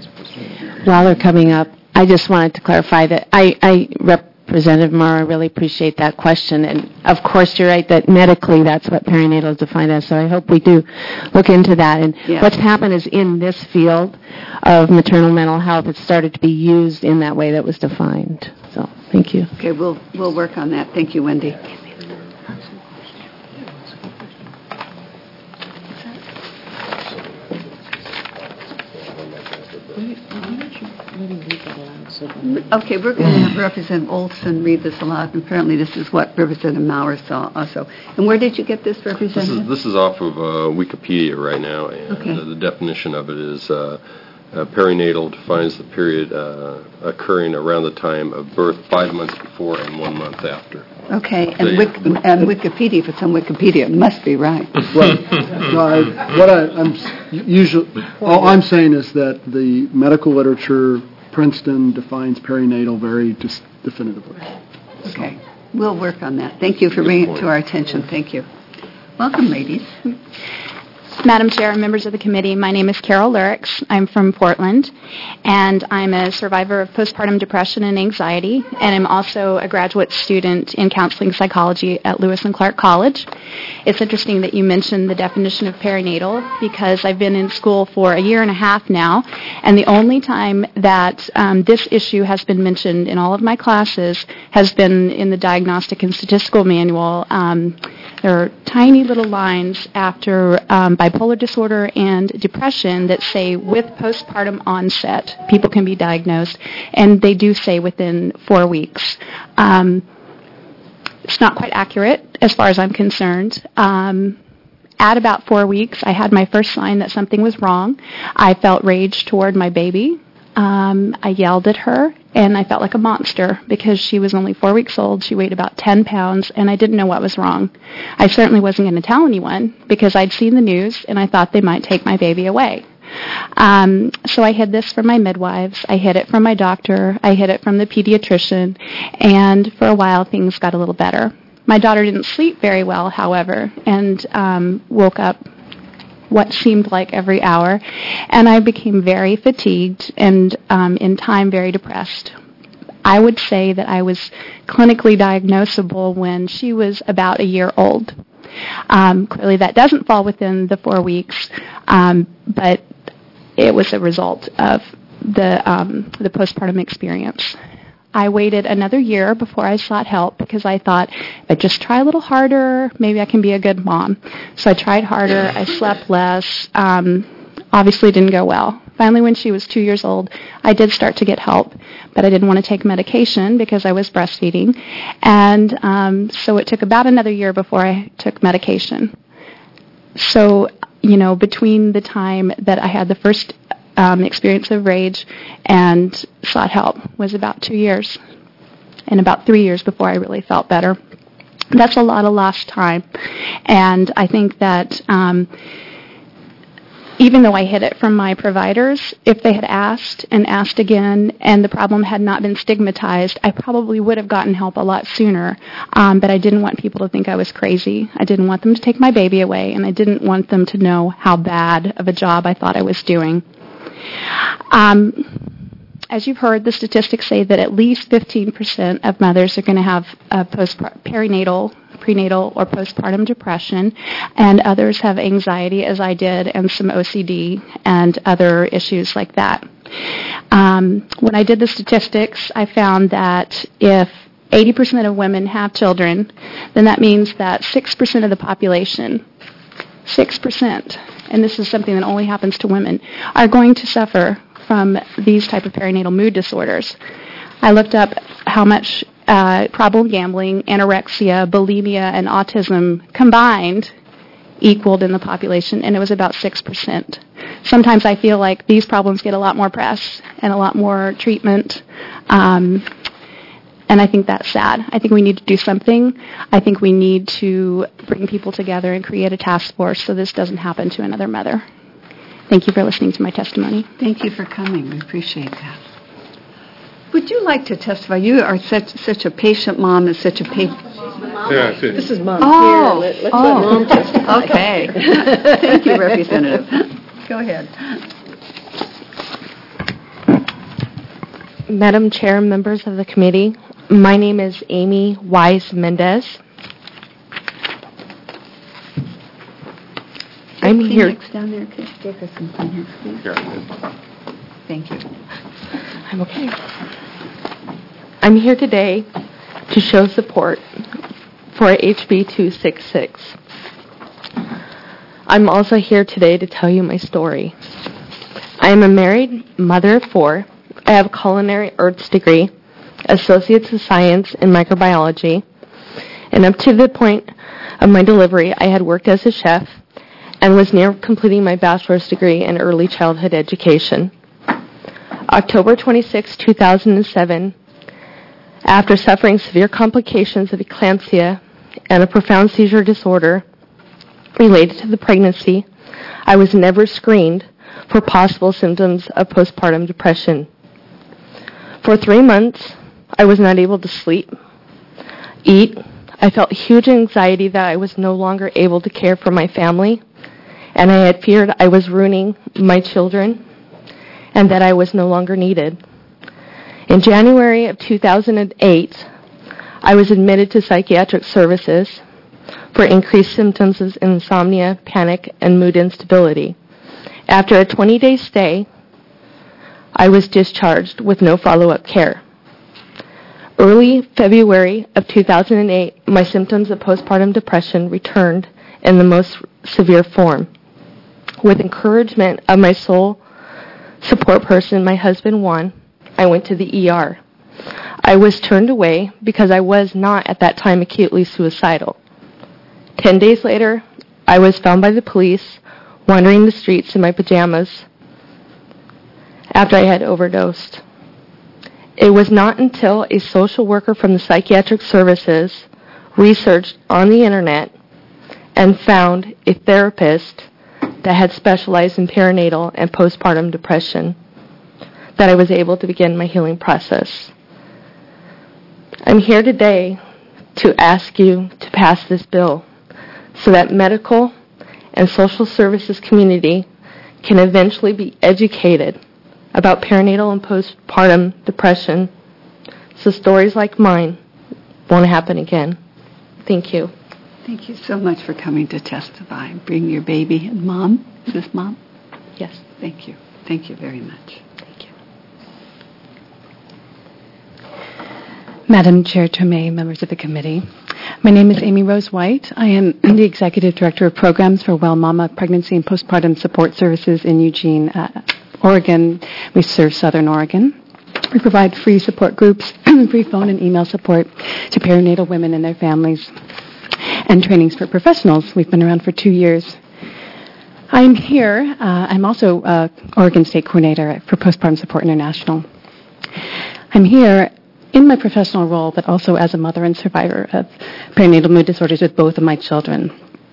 While they're coming up, I just wanted to clarify that Representative Mara, really appreciate that question. And, of course, you're right that medically that's what perinatal is defined as. So I hope we do look into that. And what's happened is in this field of maternal mental health, it's started to be used in that way that was defined. So thank you. Okay, we'll work on that. Thank you, Wendy. Okay, we're going to have Representative Olson read this aloud. Apparently this is what Representative Maurer saw also. And where did you get this, Representative? This is off of Wikipedia right now, and the definition of it is perinatal defines the period occurring around the time of birth 5 months before and 1 month after. Okay, and Wikipedia, if it's on Wikipedia, it must be right. All I'm saying is that the medical literature, Princeton defines perinatal very definitively. Okay, we'll work on that. Thank you for bringing it to our attention. Thank you. Welcome, ladies. Madam Chair and members of the committee, my name is Carol Lurix. I'm from Portland, and I'm a survivor of postpartum depression and anxiety, and I'm also a graduate student in counseling psychology at Lewis and Clark College. It's interesting that you mentioned the definition of perinatal because I've been in school for a year and a half now, and the only time that this issue has been mentioned in all of my classes has been in the Diagnostic and Statistical Manual. There are tiny little lines after bipolar disorder and depression that say with postpartum onset, people can be diagnosed, and they do say within 4 weeks. It's not quite accurate as far as I'm concerned. At about 4 weeks, I had my first sign that something was wrong. I felt rage toward my baby. I yelled at her, and I felt like a monster because she was only 4 weeks old. She weighed about 10 pounds, and I didn't know what was wrong. I certainly wasn't going to tell anyone because I'd seen the news, and I thought they might take my baby away. So I hid this from my midwives. I hid it from my doctor. I hid it from the pediatrician, and for a while things got a little better. My daughter didn't sleep very well, however, and woke up what seemed like every hour, and I became very fatigued and in time very depressed. I would say that I was clinically diagnosable when she was about a year old. Clearly that doesn't fall within the 4 weeks, but it was a result of the postpartum experience. I waited another year before I sought help because I thought, if I just try a little harder, maybe I can be a good mom. So I tried harder. I slept less. Obviously didn't go well. Finally, when she was 2 years old, I did start to get help, but I didn't want to take medication because I was breastfeeding. And so it took about another year before I took medication. So, between the time that I had the first experience of rage and sought help was about 2 years, and about 3 years before I really felt better. That's a lot of lost time, and I think that even though I hid it from my providers, if they had asked and asked again and the problem had not been stigmatized, I probably would have gotten help a lot sooner, but I didn't want people to think I was crazy. I didn't want them to take my baby away, and I didn't want them to know how bad of a job I thought I was doing. As you've heard, the statistics say that at least 15% of mothers are going to have perinatal, prenatal, or postpartum depression, and others have anxiety, as I did, and some OCD and other issues like that. When I did the statistics, I found that if 80% of women have children, then that means that 6% of the population, 6%, and this is something that only happens to women, are going to suffer from these type of perinatal mood disorders. I looked up how much problem gambling, anorexia, bulimia, and autism combined equaled in the population, and it was about 6%. Sometimes I feel like these problems get a lot more press and a lot more treatment, and I think that's sad. I think we need to do something. I think we need to bring people together and create a task force so this doesn't happen to another mother. Thank you for listening to my testimony. Thank you for coming. We appreciate that. Would you like to testify? You are such a patient mom and such a patient... Yeah, This is Mom. Oh, Here, let's let Mom testify. Okay. Thank you, Representative. Go ahead. Madam Chair, members of the committee, my name is Amy Wise Mendez. I'm here. Kleenex down there. Could you give her some Kleenex, please? Thank you. I'm okay. I'm here today to show support for HB 266. I'm also here today to tell you my story. I am a married mother of 4. I have a culinary arts degree, associates of science in microbiology, and up to the point of my delivery, I had worked as a chef and was near completing my bachelor's degree in early childhood education. October 26, 2007, after suffering severe complications of eclampsia and a profound seizure disorder related to the pregnancy, I was never screened for possible symptoms of postpartum depression. For 3 months, I was not able to sleep, eat. I felt huge anxiety that I was no longer able to care for my family, and I had feared I was ruining my children and that I was no longer needed. In January of 2008, I was admitted to psychiatric services for increased symptoms of insomnia, panic, and mood instability. After a 20-day stay, I was discharged with no follow-up care. Early February of 2008, my symptoms of postpartum depression returned in the most severe form. With encouragement of my sole support person, my husband Juan, I went to the ER. I was turned away because I was not at that time acutely suicidal. 10 days later, I was found by the police wandering the streets in my pajamas after I had overdosed. It was not until a social worker from the psychiatric services researched on the internet and found a therapist that had specialized in perinatal and postpartum depression that I was able to begin my healing process. I'm here today to ask you to pass this bill so that medical and social services community can eventually be educated about perinatal and postpartum depression so stories like mine won't happen again. Thank you. Thank you so much for coming to testify. Bring your baby and mom. Is this mom? Yes. Thank you. Thank you very much. Thank you. Madam Chair Tomei, members of the committee. My name is Amy Rose White. I am the Executive Director of Programs for Well Mama Pregnancy and Postpartum Support Services in Eugene, Oregon. We serve Southern Oregon. We provide free support groups, free phone and email support to perinatal women and their families, and trainings for professionals. We've been around for 2 years. I'm here. I'm also Oregon State Coordinator for Postpartum Support International. I'm here in my professional role, but also as a mother and survivor of perinatal mood disorders with both of my children.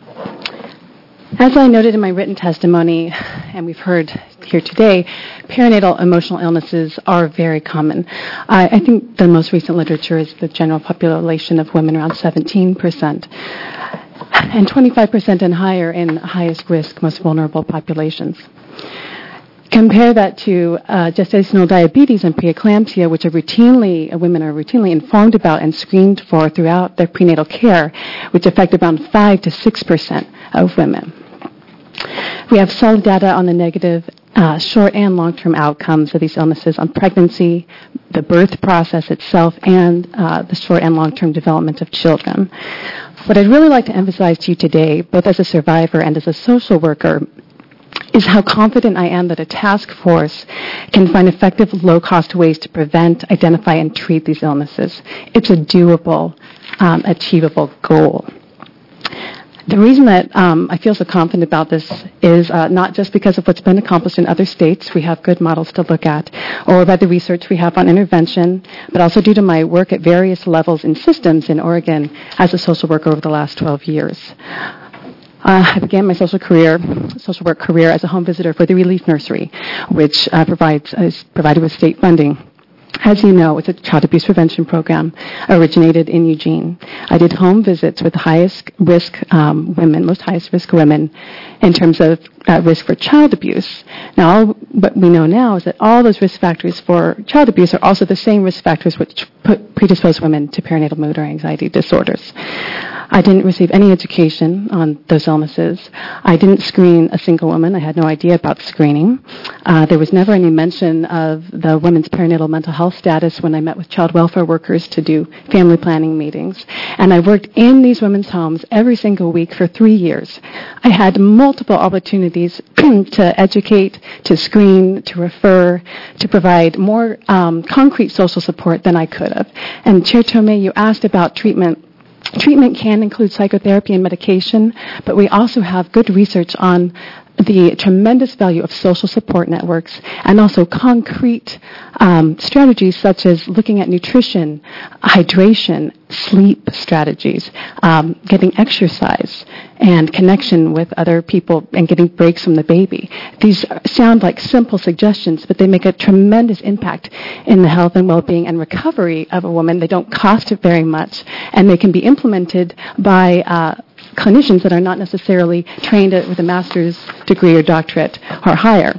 As I noted in my written testimony, and we've heard here today, perinatal emotional illnesses are very common. I think the most recent literature is the general population of women, around 17%, and 25% and higher in highest risk, most vulnerable populations. Compare that to gestational diabetes and preeclampsia, which women are routinely informed about and screened for throughout their prenatal care, which affect around 5 to 6% of women. We have solid data on the negative short and long-term outcomes of these illnesses on pregnancy, the birth process itself, and the short and long-term development of children. What I'd really like to emphasize to you today, both as a survivor and as a social worker, is how confident I am that a task force can find effective, low-cost ways to prevent, identify, and treat these illnesses. It's a doable, achievable goal. The reason that I feel so confident about this is not just because of what's been accomplished in other states. We have good models to look at, or by the research we have on intervention, but also due to my work at various levels in systems in Oregon as a social worker over the last 12 years. I began my social work career as a home visitor for the Relief Nursery, which is provided with state funding. As you know, it's a child abuse prevention program originated in Eugene. I did home visits with highest risk women, most highest risk women, in terms of risk for child abuse. Now, what we know now is that all those risk factors for child abuse are also the same risk factors which predispose women to perinatal mood or anxiety disorders. I didn't receive any education on those illnesses. I didn't screen a single woman. I had no idea about screening. There was never any mention of the women's perinatal mental health status when I met with child welfare workers to do family planning meetings. And I worked in these women's homes every single week for 3 years. I had multiple opportunities to educate, to screen, to refer, to provide more concrete social support than I could have. And Chair Tomei, you asked about treatment. Treatment can include psychotherapy and medication, but we also have good research on the tremendous value of social support networks and also concrete strategies such as looking at nutrition, hydration, sleep strategies, getting exercise, and connection with other people and getting breaks from the baby. These sound like simple suggestions, but they make a tremendous impact in the health and well-being and recovery of a woman. They don't cost very much, and they can be implemented by clinicians that are not necessarily trained with a master's degree or doctorate or higher.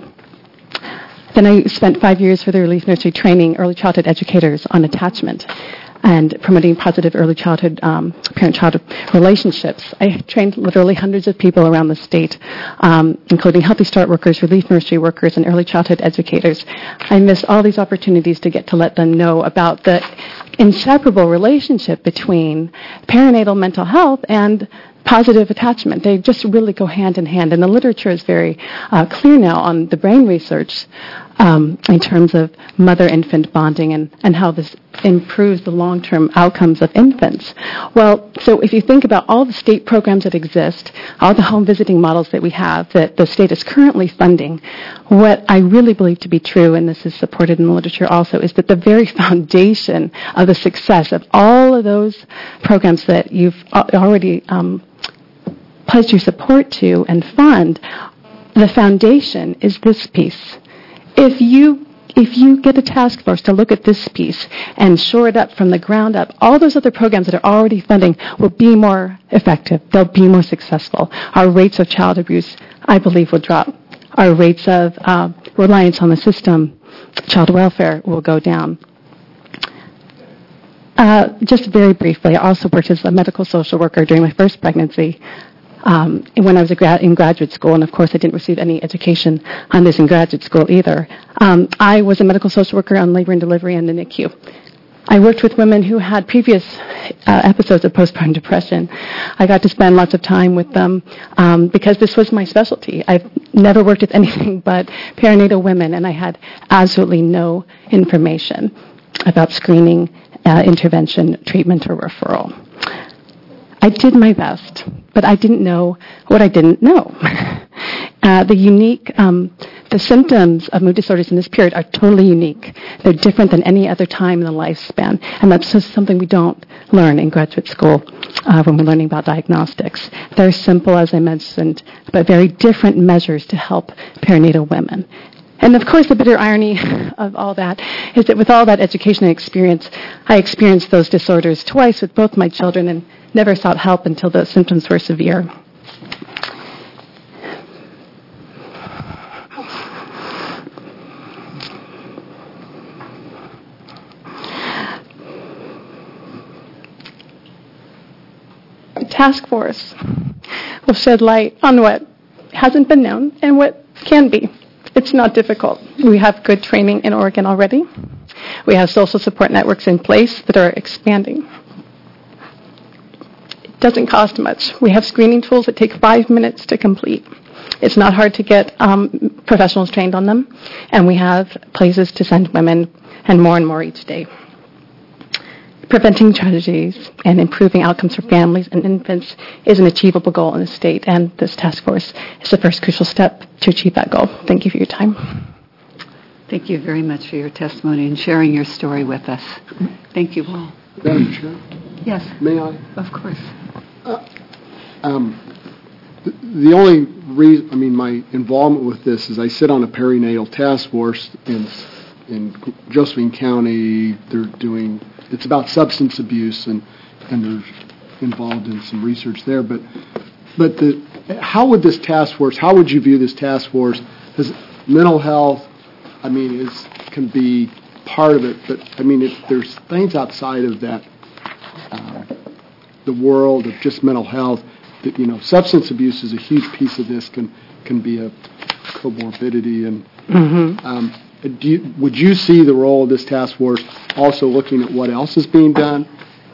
Then I spent 5 years for the Relief Nursery training early childhood educators on attachment and promoting positive early childhood parent-child relationships. I trained literally hundreds of people around the state, including Healthy Start workers, Relief Nursery workers, and early childhood educators. I miss all these opportunities to get to let them know about the inseparable relationship between perinatal mental health and positive attachment. They just really go hand in hand, and the literature is very clear now on the brain research in terms of mother-infant bonding and how this improves the long-term outcomes of infants. Well, so if you think about all the state programs that exist, all the home visiting models that we have that the state is currently funding, what I really believe to be true, and this is supported in the literature also, is that the very foundation of the success of all of those programs that you've already pledged your support to and fund, the foundation is this piece. If you get a task force to look at this piece and shore it up from the ground up, all those other programs that are already funding will be more effective. They'll be more successful. Our rates of child abuse, I believe, will drop. Our rates of reliance on the system, child welfare, will go down. Just very briefly, I also worked as a medical social worker during my first pregnancy. When I was in graduate school, and of course I didn't receive any education on this in graduate school either, I was a medical social worker on labor and delivery in the NICU. I worked with women who had previous episodes of postpartum depression. I got to spend lots of time with them because this was my specialty. I've never worked with anything but perinatal women, and I had absolutely no information about screening, intervention, treatment, or referral. I did my best, but I didn't know what I didn't know. The symptoms of mood disorders in this period are totally unique. They're different than any other time in the lifespan, and that's just something we don't learn in graduate school when we're learning about diagnostics. They're simple, as I mentioned, but very different measures to help perinatal women. And of course, the bitter irony of all that is that with all that education and experience, I experienced those disorders twice with both my children and never sought help until the symptoms were severe. The task force will shed light on what hasn't been known and what can be. It's not difficult. We have good training in Oregon already. We have social support networks in place that are expanding. It doesn't cost much. We have screening tools that take 5 minutes to complete. It's not hard to get professionals trained on them, and we have places to send women and more each day. Preventing tragedies and improving outcomes for families and infants is an achievable goal in the state, and this task force is the first crucial step to achieve that goal. Thank you for your time. Thank you very much for your testimony and sharing your story with us. Thank you all. Madam Chair? Yes. May I? Of course. The only reason, my involvement with this is I sit on a perinatal task force in Josephine County. It's about substance abuse, and they're involved in some research there. But how would this task force? How would you view this task force? Because mental health, can be part of it. But if there's things outside of that, the world of just mental health, that substance abuse is a huge piece of this. Can be a comorbidity, and would you see the role of this task force also looking at what else is being done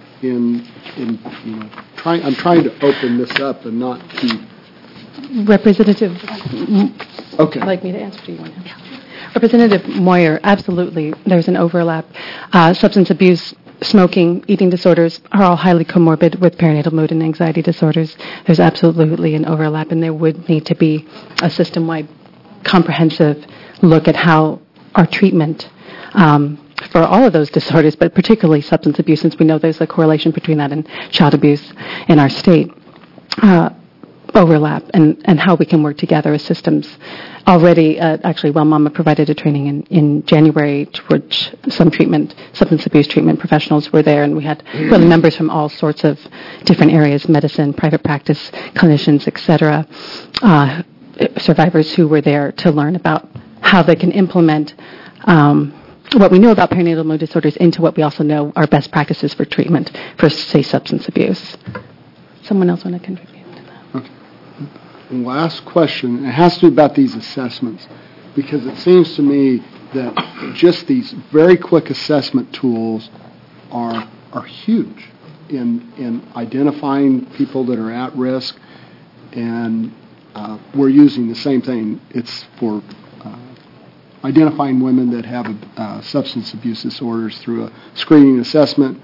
I'm trying to open this up and not to... Representative, okay. I'd like me to answer to you one now. Representative Moyer, absolutely, there's an overlap. Substance abuse, smoking, eating disorders are all highly comorbid with perinatal mood and anxiety disorders. There's absolutely an overlap, and there would need to be a system-wide comprehensive look at how our treatment for all of those disorders, but particularly substance abuse, since we know there's a correlation between that and child abuse in our state, overlap, and how we can work together as systems. Already, actually, Well Mama provided a training in January to which some substance abuse treatment professionals were there, and we had really members from all sorts of different areas, medicine, private practice, clinicians, etc., survivors who were there to learn about how they can implement what we know about perinatal mood disorders into what we also know are best practices for treatment for, say, substance abuse. Someone else want to contribute to that? Okay. And last question, it has to do about these assessments, because it seems to me that just these very quick assessment tools are huge in identifying people that are at risk, and we're using the same thing. It's for identifying women that have substance abuse disorders through a screening assessment,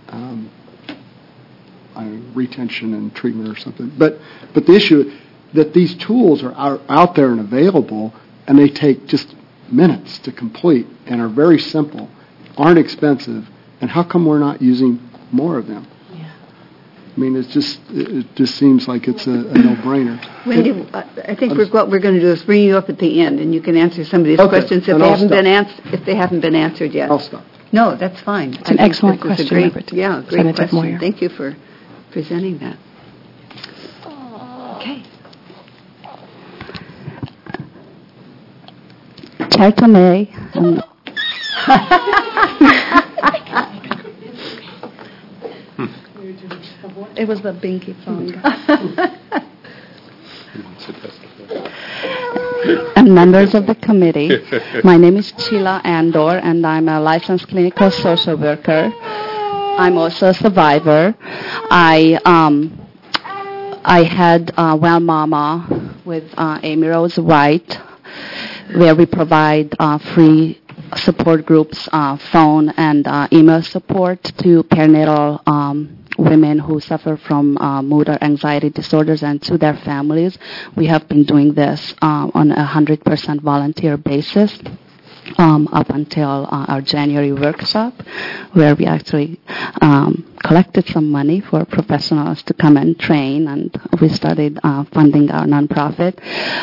retention and treatment or something. But the issue that these tools are out there and available, and they take just minutes to complete and are very simple, aren't expensive, and how come we're not using more of them? I mean, it just seems like it's a no-brainer. Wendy, I think what we're going to do is bring you up at the end, and you can answer some of these questions if they haven't been answered yet. I'll stop. No, that's fine. It's an excellent question. Great question. Moyer. Thank you for presenting that. Okay. Chair Tomei. It was the Binky phone. And members of the committee, my name is Sheila Andor, and I'm a licensed clinical social worker. I'm also a survivor. I had Well Mama with Amy Rose White, where we provide free support groups, phone and email support to perinatal women who suffer from mood or anxiety disorders and to their families. We have been doing this on a 100% volunteer basis up until our January workshop, where we actually collected some money for professionals to come and train, and we started funding our nonprofit.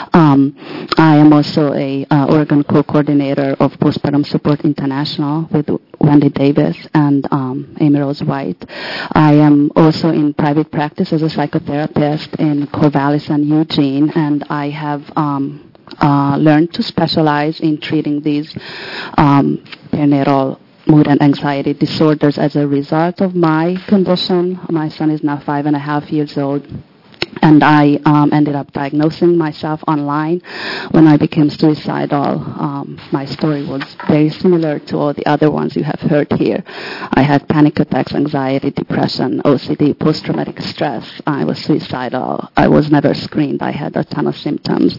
I am also a Oregon co-coordinator of Postpartum Support International with Wendy Davis and Amy Rose White. I am also in private practice as a psychotherapist in Corvallis and Eugene, and I have learned to specialize in treating these perinatal mood and anxiety disorders as a result of my condition. My son is now 5.5 years old, and I ended up diagnosing myself online when I became suicidal. My story was very similar to all the other ones you have heard here. I had panic attacks, anxiety, depression, OCD, post-traumatic stress. I was suicidal. I was never screened. I had a ton of symptoms.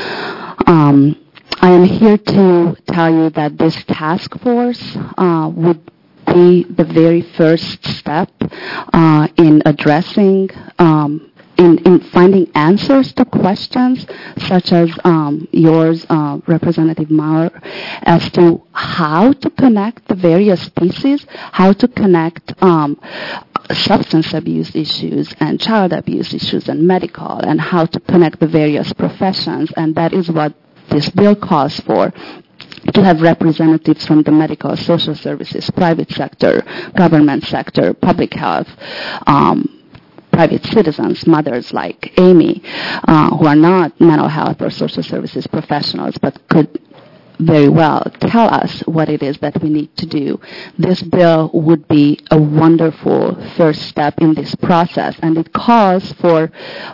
I am here to tell you that this task force would be the very first step in addressing in finding answers to questions such as yours, Representative Maurer, as to how to connect the various pieces, how to connect substance abuse issues and child abuse issues and medical, and how to connect the various professions. And that is what this bill calls for, to have representatives from the medical, social services, private sector, government sector, public health, private citizens, mothers like Amy, who are not mental health or social services professionals, but could very well tell us what it is that we need to do. This bill would be a wonderful first step in this process, and it calls for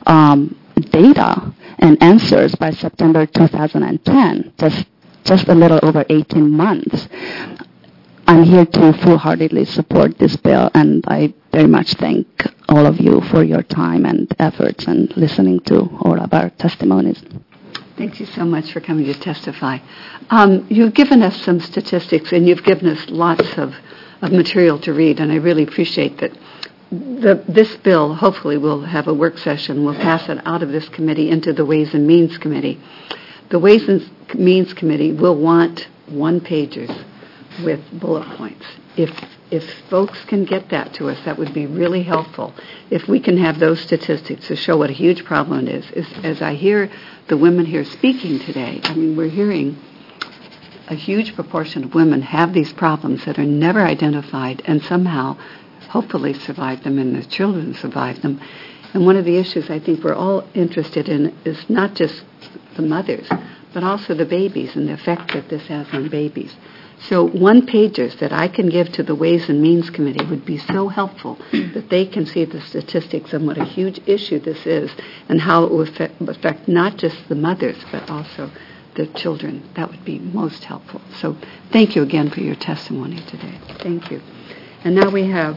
data and answers by September 2010, just a little over 18 months. I'm here to full-heartedly support this bill, and I very much thank all of you for your time and efforts and listening to all of our testimonies. Thank you so much for coming to testify. You've given us some statistics, and you've given us lots of material to read, and I really appreciate that. This bill hopefully will have a work session. We'll pass it out of this committee into the Ways and Means Committee. The Ways and Means Committee will want one-pagers with bullet points. If folks can get that to us, that would be really helpful. If we can have those statistics to show what a huge problem it is. As I hear the women here speaking today, I mean, we're hearing a huge proportion of women have these problems that are never identified and somehow hopefully survive them and their children survive them. And one of the issues I think we're all interested in is not just the mothers, but also the babies and the effect that this has on babies. So one-pagers that I can give to the Ways and Means Committee would be so helpful that they can see the statistics on what a huge issue this is and how it will affect not just the mothers, but also the children. That would be most helpful. So thank you again for your testimony today. Thank you. And now we have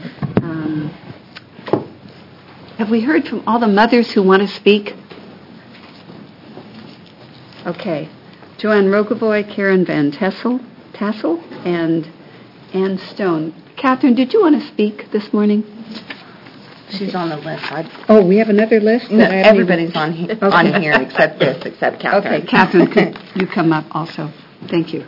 we heard from all the mothers who want to speak? Okay. Joanne Rogovoy, Karen Van Tassel, and Ann Stone. Catherine, did you want to speak this morning? She's on the list. Oh, we have another list? No, everybody's on here except Catherine. Okay, Catherine, could you come up also? Thank you.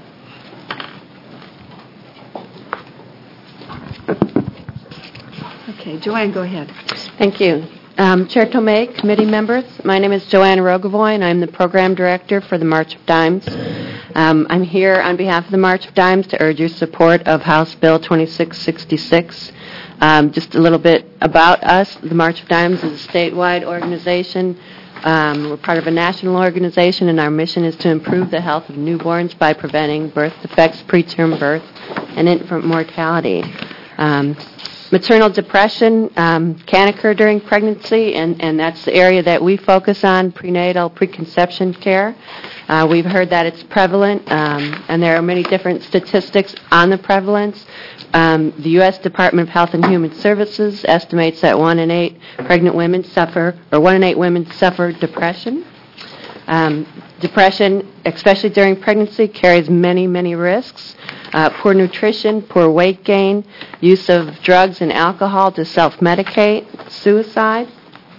Okay, Joanne, go ahead. Thank you. Chair Tomei, committee members, my name is Joanne Rogovoy, and I'm the program director for the March of Dimes. I'm here on behalf of the March of Dimes to urge your support of House Bill 2666. Just a little bit about us. The March of Dimes is a statewide organization. We're part of a national organization, and our mission is to improve the health of newborns by preventing birth defects, preterm birth, and infant mortality. Maternal depression can occur during pregnancy, and that's the area that we focus on, prenatal, preconception care. We've heard that it's prevalent, and there are many different statistics on the prevalence. The U.S. Department of Health and Human Services estimates that 1 in 8 pregnant women suffer, or 1 in 8 women suffer depression. Depression, especially during pregnancy, carries many, many risks. Poor nutrition, poor weight gain, use of drugs and alcohol to self-medicate, suicide.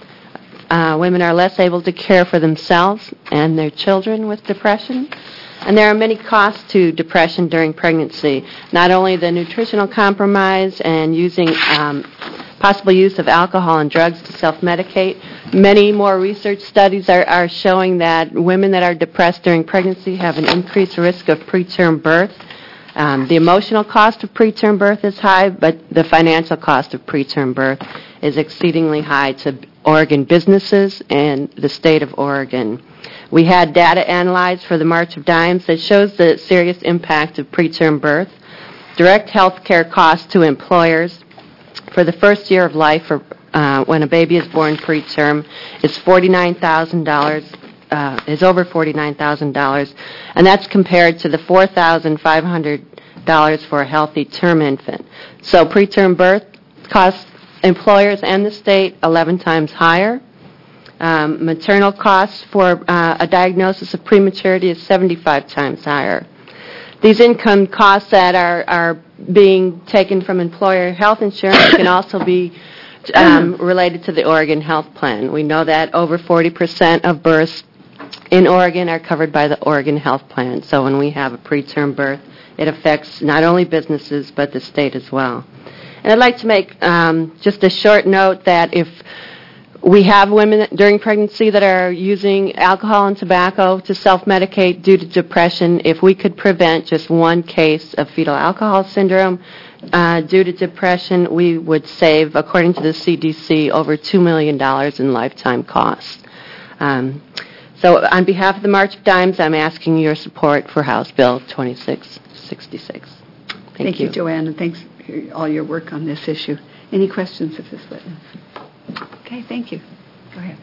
Women are less able to care for themselves and their children with depression. And there are many costs to depression during pregnancy, not only the nutritional compromise and using possible use of alcohol and drugs to self-medicate. Many more research studies are showing that women that are depressed during pregnancy have an increased risk of preterm birth. The emotional cost of preterm birth is high, but the financial cost of preterm birth is exceedingly high to Oregon businesses and the state of Oregon. We had data analyzed for the March of Dimes that shows the serious impact of preterm birth. Direct health care costs to employers for the first year of life for when a baby is born preterm is $49,000, is over $49,000, and that's compared to the $4,500 for a healthy term infant. So preterm birth costs employers and the state 11 times higher. Maternal costs for a diagnosis of prematurity is 75 times higher. These income costs that are being taken from employer health insurance can also be related to the Oregon Health Plan. We know that over 40% of births in Oregon are covered by the Oregon Health Plan. So when we have a preterm birth, it affects not only businesses but the state as well. And I'd like to make just a short note that if we have women during pregnancy that are using alcohol and tobacco to self-medicate due to depression, if we could prevent just one case of fetal alcohol syndrome due to depression, we would save, according to the CDC, over $2 million in lifetime costs. So on behalf of the March of Dimes, I'm asking your support for House Bill 2666. Thank you, Joanne, and thanks for all your work on this issue. Any questions of this witness? Okay, thank you. Go ahead.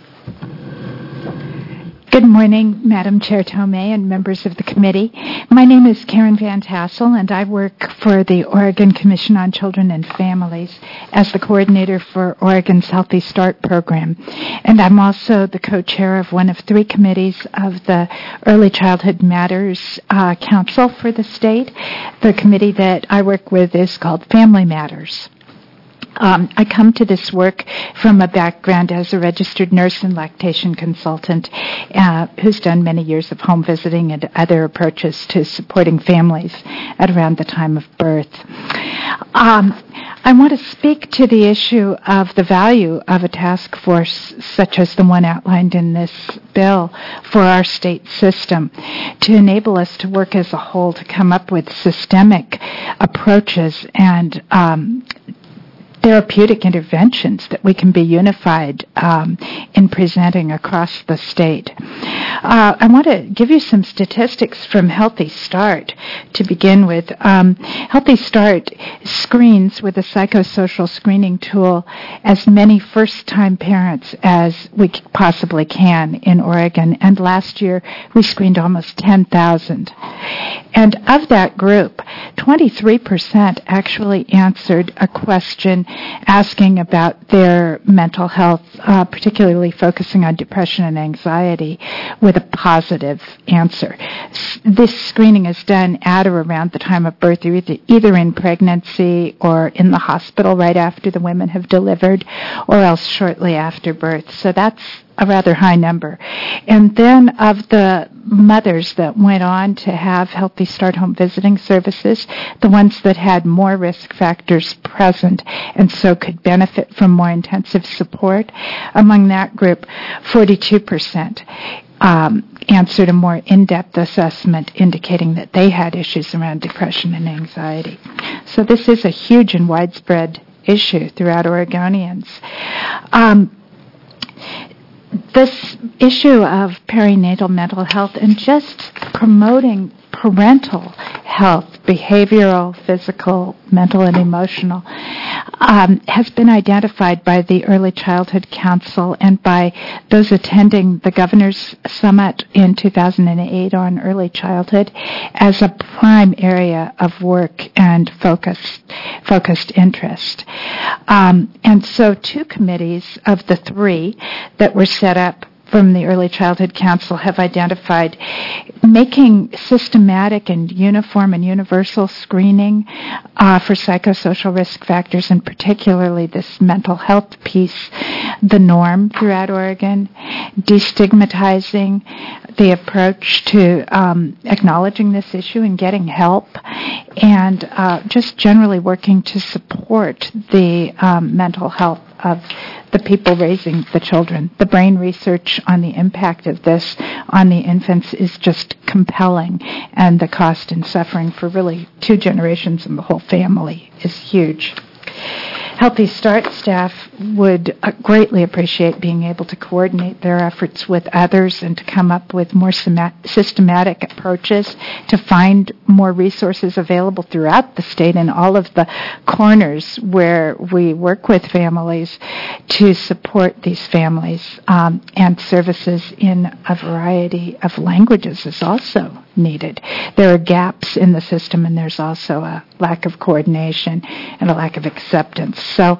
Good morning, Madam Chair Tomei and members of the committee. My name is Karen Van Tassel, and I work for the Oregon Commission on Children and Families as the coordinator for Oregon's Healthy Start program. And I'm also the co-chair of one of 3 committees of the Early Childhood Matters Council for the state. The committee that I work with is called Family Matters. I come to this work from a background as a registered nurse and lactation consultant who's done many years of home visiting and other approaches to supporting families at around the time of birth. I want to speak to the issue of the value of a task force such as the one outlined in this bill for our state system to enable us to work as a whole to come up with systemic approaches and therapeutic interventions that we can be unified in presenting across the state. I want to give you some statistics from Healthy Start to begin with. Healthy Start screens with a psychosocial screening tool as many first-time parents as we possibly can in Oregon, and last year we screened almost 10,000. And of that group, 23% actually answered a question asking about their mental health, particularly focusing on depression and anxiety, with a positive answer. This screening is done at or around the time of birth, either in pregnancy or in the hospital right after the women have delivered, or else shortly after birth. So that's a rather high number. And then of the mothers that went on to have Healthy Start Home visiting services, the ones that had more risk factors present and so could benefit from more intensive support, among that group, 42% answered a more in-depth assessment indicating that they had issues around depression and anxiety. So this is a huge and widespread issue throughout Oregonians. This issue of perinatal mental health and just promoting parental health, behavioral, physical, mental, and emotional, has been identified by the Early Childhood Council and by those attending the Governor's Summit in 2008 on early childhood as a prime area of work and focused interest. And so 2 committees of the 3 that were set up from the Early Childhood Council have identified making systematic and uniform and universal screening for psychosocial risk factors, and particularly this mental health piece, the norm throughout Oregon, destigmatizing the approach to acknowledging this issue and getting help, and just generally working to support the mental health of the people raising the children. The brain research on the impact of this on the infants is just compelling, and the cost and suffering for really 2 generations and the whole family is huge. Healthy Start staff would greatly appreciate being able to coordinate their efforts with others and to come up with more systematic approaches to find more resources available throughout the state and all of the corners where we work with families to support these families, and services in a variety of languages is also needed. There are gaps in the system, and there's also a lack of coordination and a lack of acceptance. So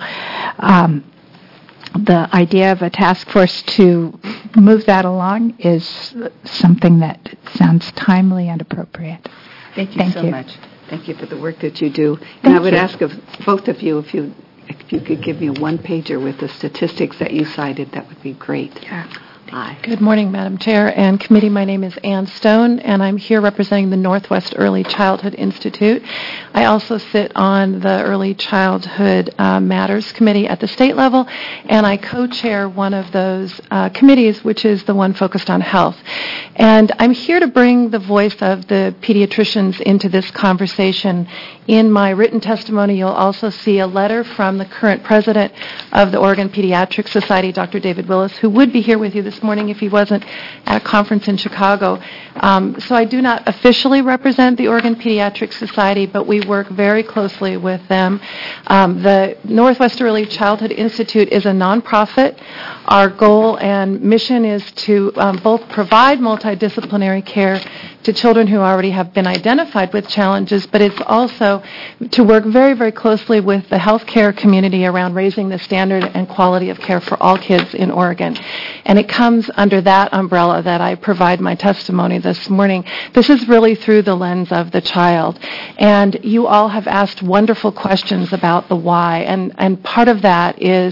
the idea of a task force to move that along is something that sounds timely and appropriate. Thank you so much. Thank you for the work that you do. And I would ask of both of you if you could give me a one-pager with the statistics that you cited, that would be great. Yeah. Hi. Good morning, Madam Chair and Committee. My name is Ann Stone, and I'm here representing the Northwest Early Childhood Institute. I also sit on the Early Childhood Matters Committee at the state level, and I co-chair one of those committees, which is the one focused on health. And I'm here to bring the voice of the pediatricians into this conversation. In my written testimony, you'll also see a letter from the current president of the Oregon Pediatric Society, Dr. David Willis, who would be here with you this morning if he wasn't at a conference in Chicago. So I do not officially represent the Oregon Pediatric Society, but we work very closely with them. The Northwest Early Childhood Institute is a nonprofit. Our goal and mission is to both provide multidisciplinary care to children who already have been identified with challenges, but it's also to work very, very closely with the healthcare community around raising the standard and quality of care for all kids in Oregon. And it comes under that umbrella that I provide my testimony this morning. This is really through the lens of the child. And you all have asked wonderful questions about the why, and part of that is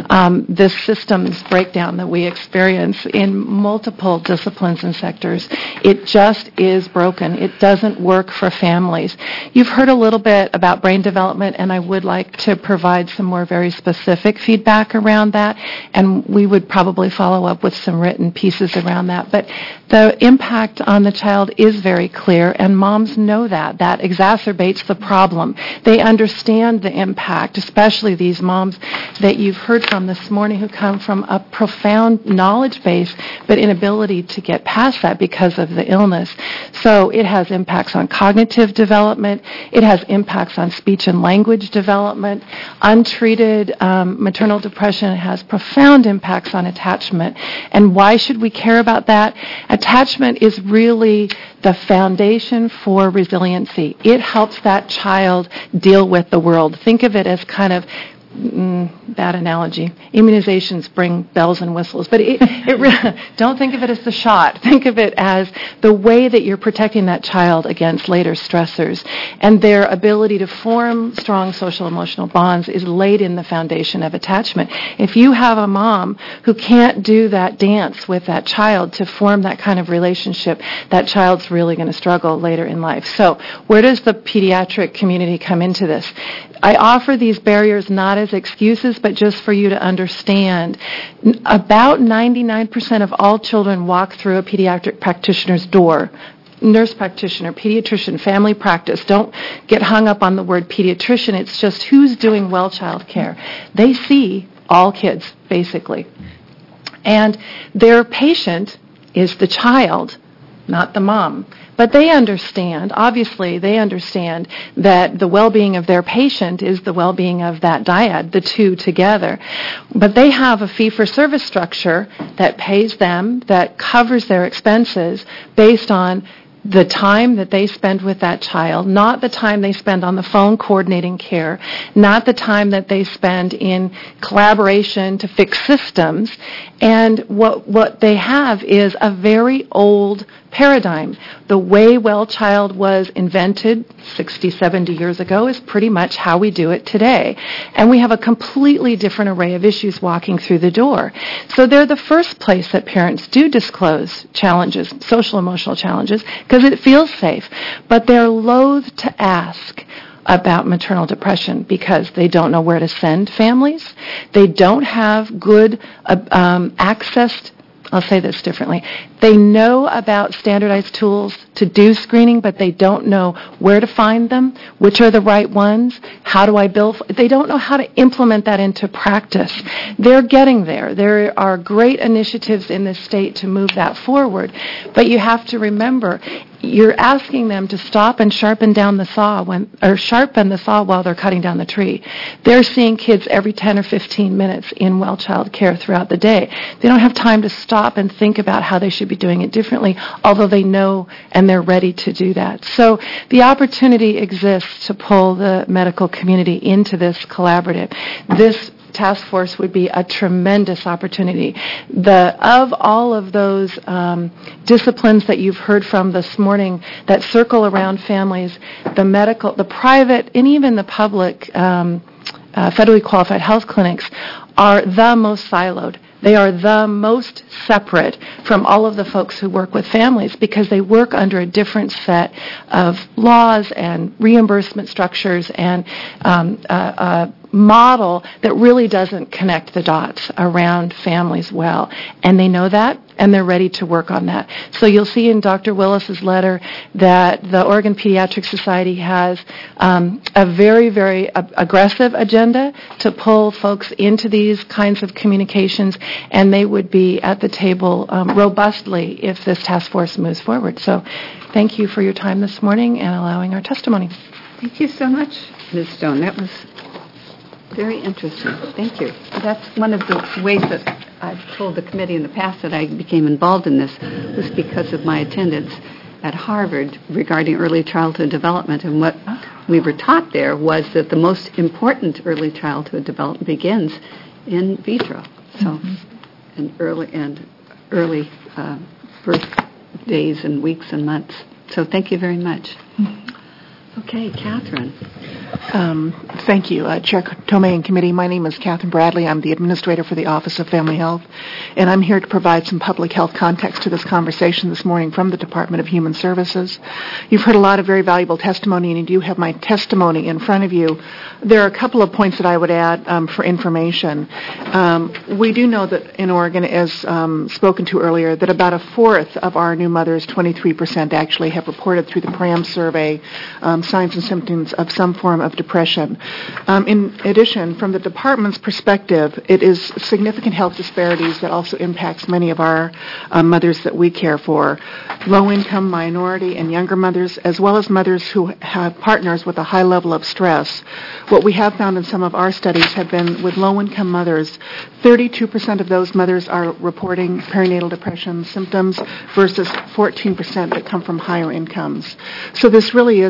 this systems breakdown that we experience in multiple disciplines and sectors. It just is broken. It doesn't work for families. You've heard a little bit about brain development, and I would like to provide some more very specific feedback around that, and we would probably follow up with some written pieces around that. But the impact on the child is very clear, and moms know that. That exacerbates the problem. They understand the impact, especially these moms that you've heard from this morning who come from a profound knowledge base, but inability to get past that because of the illness. So it has impacts on cognitive development. It has impacts on speech and language development. Untreated maternal depression has profound impacts on attachment. And why should we care about that? Attachment is really the foundation for resiliency. It helps that child deal with the world. Think of it as kind of bad analogy. Immunizations bring bells and whistles, but don't think of it as the shot. Think of it as the way that you're protecting that child against later stressors, and their ability to form strong social emotional bonds is laid in the foundation of attachment. If you have a mom who can't do that dance with that child to form that kind of relationship, that child's really going to struggle later in life. So where does the pediatric community come into this? I offer these barriers not as excuses, but just for you to understand. About 99% of all children walk through a pediatric practitioner's door. Nurse practitioner, pediatrician, family practice. Don't get hung up on the word pediatrician. It's just who's doing well child care. They see all kids, basically. And their patient is the child, not the mom. But they understand, obviously, they understand that the well-being of their patient is the well-being of that dyad, the two together. But they have a fee-for-service structure that pays them, that covers their expenses based on the time that they spend with that child, not the time they spend on the phone coordinating care, not the time that they spend in collaboration to fix systems. And what they have is a very old paradigm. The way Well Child was invented 60, 70 years ago is pretty much how we do it today. And we have a completely different array of issues walking through the door. So they're the first place that parents do disclose challenges, social emotional challenges, because it feels safe. But they're loath to ask about maternal depression because they don't know where to send families. They don't have good access. I'll say this differently. They know about standardized tools to do screening, but they don't know where to find them, which are the right ones, how do I bill. They don't know how to implement that into practice. They're getting there. There are great initiatives in this state to move that forward, but you have to remember, you're asking them to stop and sharpen the saw while they're cutting down the tree. They're seeing kids every 10 or 15 minutes in Well Child care throughout the day. They don't have time to stop and think about how they should be doing it differently, although they know and they're ready to do that. So the opportunity exists to pull the medical community into this collaborative. This task force would be a tremendous opportunity. Of all of those disciplines that you've heard from this morning that circle around families, the medical, the private, and even the public federally qualified health clinics are the most siloed. They are the most separate from all of the folks who work with families because they work under a different set of laws and reimbursement structures and model that really doesn't connect the dots around families well. And they know that, and they're ready to work on that. So you'll see in Dr. Willis's letter that the Oregon Pediatric Society has a very, very aggressive agenda to pull folks into these kinds of communications, and they would be at the table robustly if this task force moves forward. So thank you for your time this morning and allowing our testimony. Thank you so much, Ms. Stone. That was very interesting. Thank you. That's one of the ways that I've told the committee in the past that I became involved in this was because of my attendance at Harvard regarding early childhood development. And what we were taught there was that the most important early childhood development begins in vitro. So, and early birth days and weeks and months. So thank you very much. Okay, Catherine. Thank you, Chair Tomei and Committee. My name is Catherine Bradley. I'm the Administrator for the Office of Family Health, and I'm here to provide some public health context to this conversation this morning from the Department of Human Services. You've heard a lot of very valuable testimony, and you do have my testimony in front of you. There are a couple of points that I would add for information. We do know that in Oregon, as spoken to earlier, that about a fourth of our new mothers, 23%, actually have reported through the PRAM survey signs and symptoms of some form of depression. In addition, from the department's perspective, it is significant health disparities that also impacts many of our mothers that we care for. Low-income, minority, and younger mothers, as well as mothers who have partners with a high level of stress. What we have found in some of our studies have been with low-income mothers, 32% of those mothers are reporting perinatal depression symptoms versus 14% that come from higher incomes. So this really is of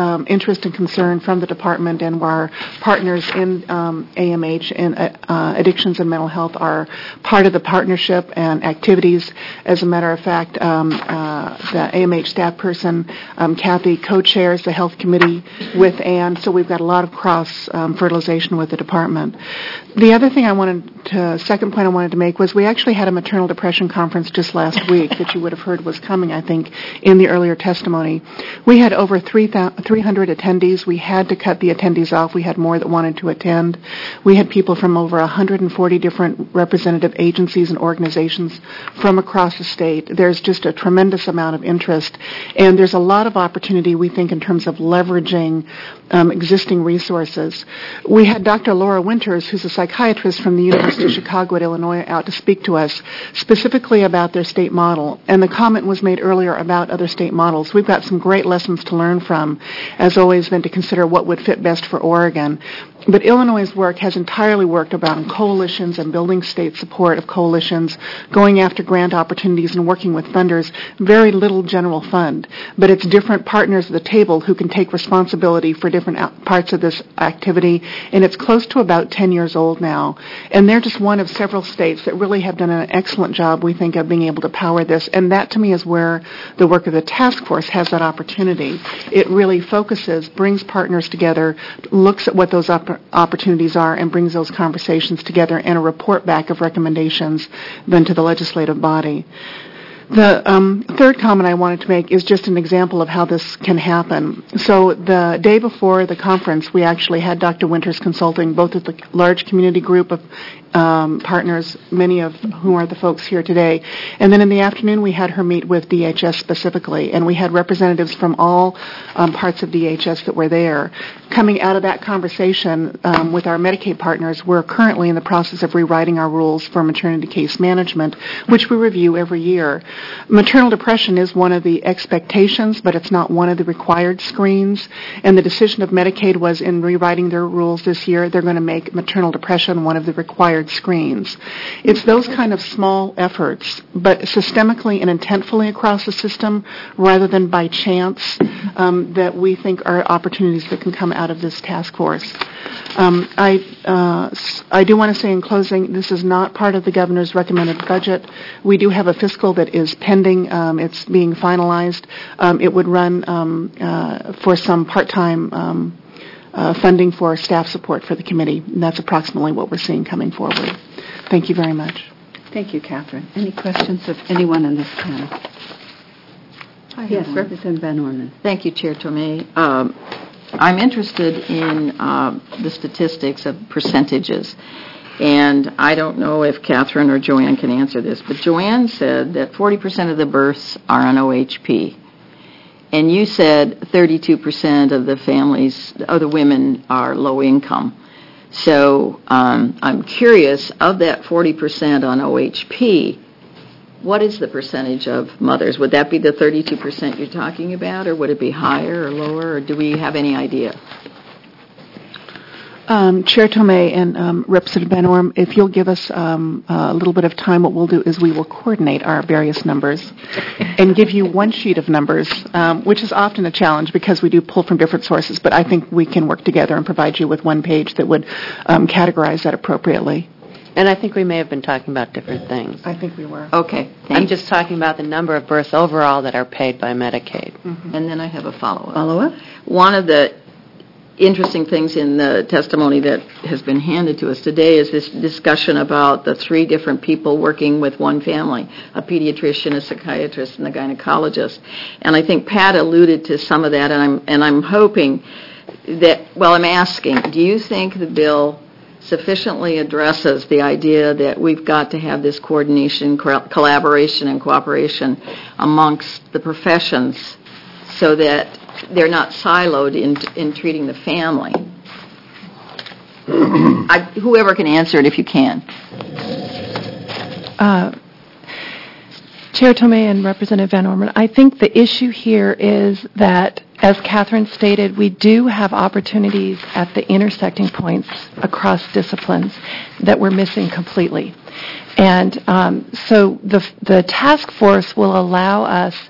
interest and concern from the department, and our partners in AMH and Addictions and Mental Health are part of the partnership and activities. As a matter of fact, the AMH staff person, Kathy, co-chairs the health committee with Ann, so we've got a lot of cross-fertilization with the department. The other thing second point I wanted to make was we actually had a maternal depression conference just last week that you would have heard was coming, I think, in the earlier testimony. We had over 300 attendees. We had to cut the attendees off. We had more that wanted to attend. We had people from over 140 different representative agencies and organizations from across the state. There's just a tremendous amount of interest, and there's a lot of opportunity, we think, in terms of leveraging existing resources. We had Dr. Laura Winters, who's a psychiatrist from the University of Chicago at Illinois, out to speak to us specifically about their state model. And the comment was made earlier about other state models. We've got some great lessons to learn from, as always, then to consider what would fit best for Oregon. But Illinois' work has entirely worked around coalitions and building state support of coalitions, going after grant opportunities and working with funders, very little general fund. But it's different partners at the table who can take responsibility for different parts of this activity, and it's close to about 10 years old now. And they're just one of several states that really have done an excellent job, we think, of being able to power this. And that, to me, is where the work of the task force has that opportunity. It really focuses, brings partners together, looks at what those opportunities are, and brings those conversations together and a report back of recommendations then to the legislative body. The third comment I wanted to make is just an example of how this can happen. So the day before the conference, we actually had Dr. Winters consulting both with the large community group of partners, many of whom are the folks here today. And then in the afternoon, we had her meet with DHS specifically, and we had representatives from all parts of DHS that were there. Coming out of that conversation with our Medicaid partners, we're currently in the process of rewriting our rules for maternity case management, which we review every year. Maternal depression is one of the expectations, but it's not one of the required screens. And the decision of Medicaid was, in rewriting their rules this year, they're going to make maternal depression one of the required screens. It's those kind of small efforts, but systemically and intentfully across the system, rather than by chance, that we think are opportunities that can come out of this task force. I do want to say in closing, this is not part of the governor's recommended budget. We do have a fiscal that is pending. It's being finalized. It would run for some part-time funding for staff support for the committee, and that's approximately what we're seeing coming forward. Thank you very much. Thank you, Catherine. Any questions of anyone in this panel? Yes, Representative Van Orman. Thank you, Chair Tomei. I'm interested in the statistics of percentages, and I don't know if Catherine or Joanne can answer this, but Joanne said that 40% of the births are on OHP. And you said 32% of the families, of the women, are low income. So I'm curious, of that 40% on OHP, what is the percentage of mothers? Would that be the 32% you're talking about, or would it be higher or lower, or do we have any idea? Chair Tomei and Representative Van Orm, if you'll give us a little bit of time, what we'll do is we will coordinate our various numbers and give you one sheet of numbers, which is often a challenge because we do pull from different sources, but I think we can work together and provide you with one page that would categorize that appropriately. And I think we may have been talking about different things. I think we were. Okay. I'm just talking about the number of births overall that are paid by Medicaid. Mm-hmm. And then I have a follow-up. Follow-up? One of the interesting things in the testimony that has been handed to us today is this discussion about the three different people working with one family, a pediatrician, a psychiatrist, and a gynecologist. And I think Pat alluded to some of that, and I'm hoping that, well, I'm asking, do you think the bill sufficiently addresses the idea that we've got to have this coordination, collaboration, and cooperation amongst the professions so that they're not siloed in treating the family? Whoever can answer it, if you can. Chair Tomei and Representative Van Orman, I think the issue here is that, as Catherine stated, we do have opportunities at the intersecting points across disciplines that we're missing completely. And so the task force will allow us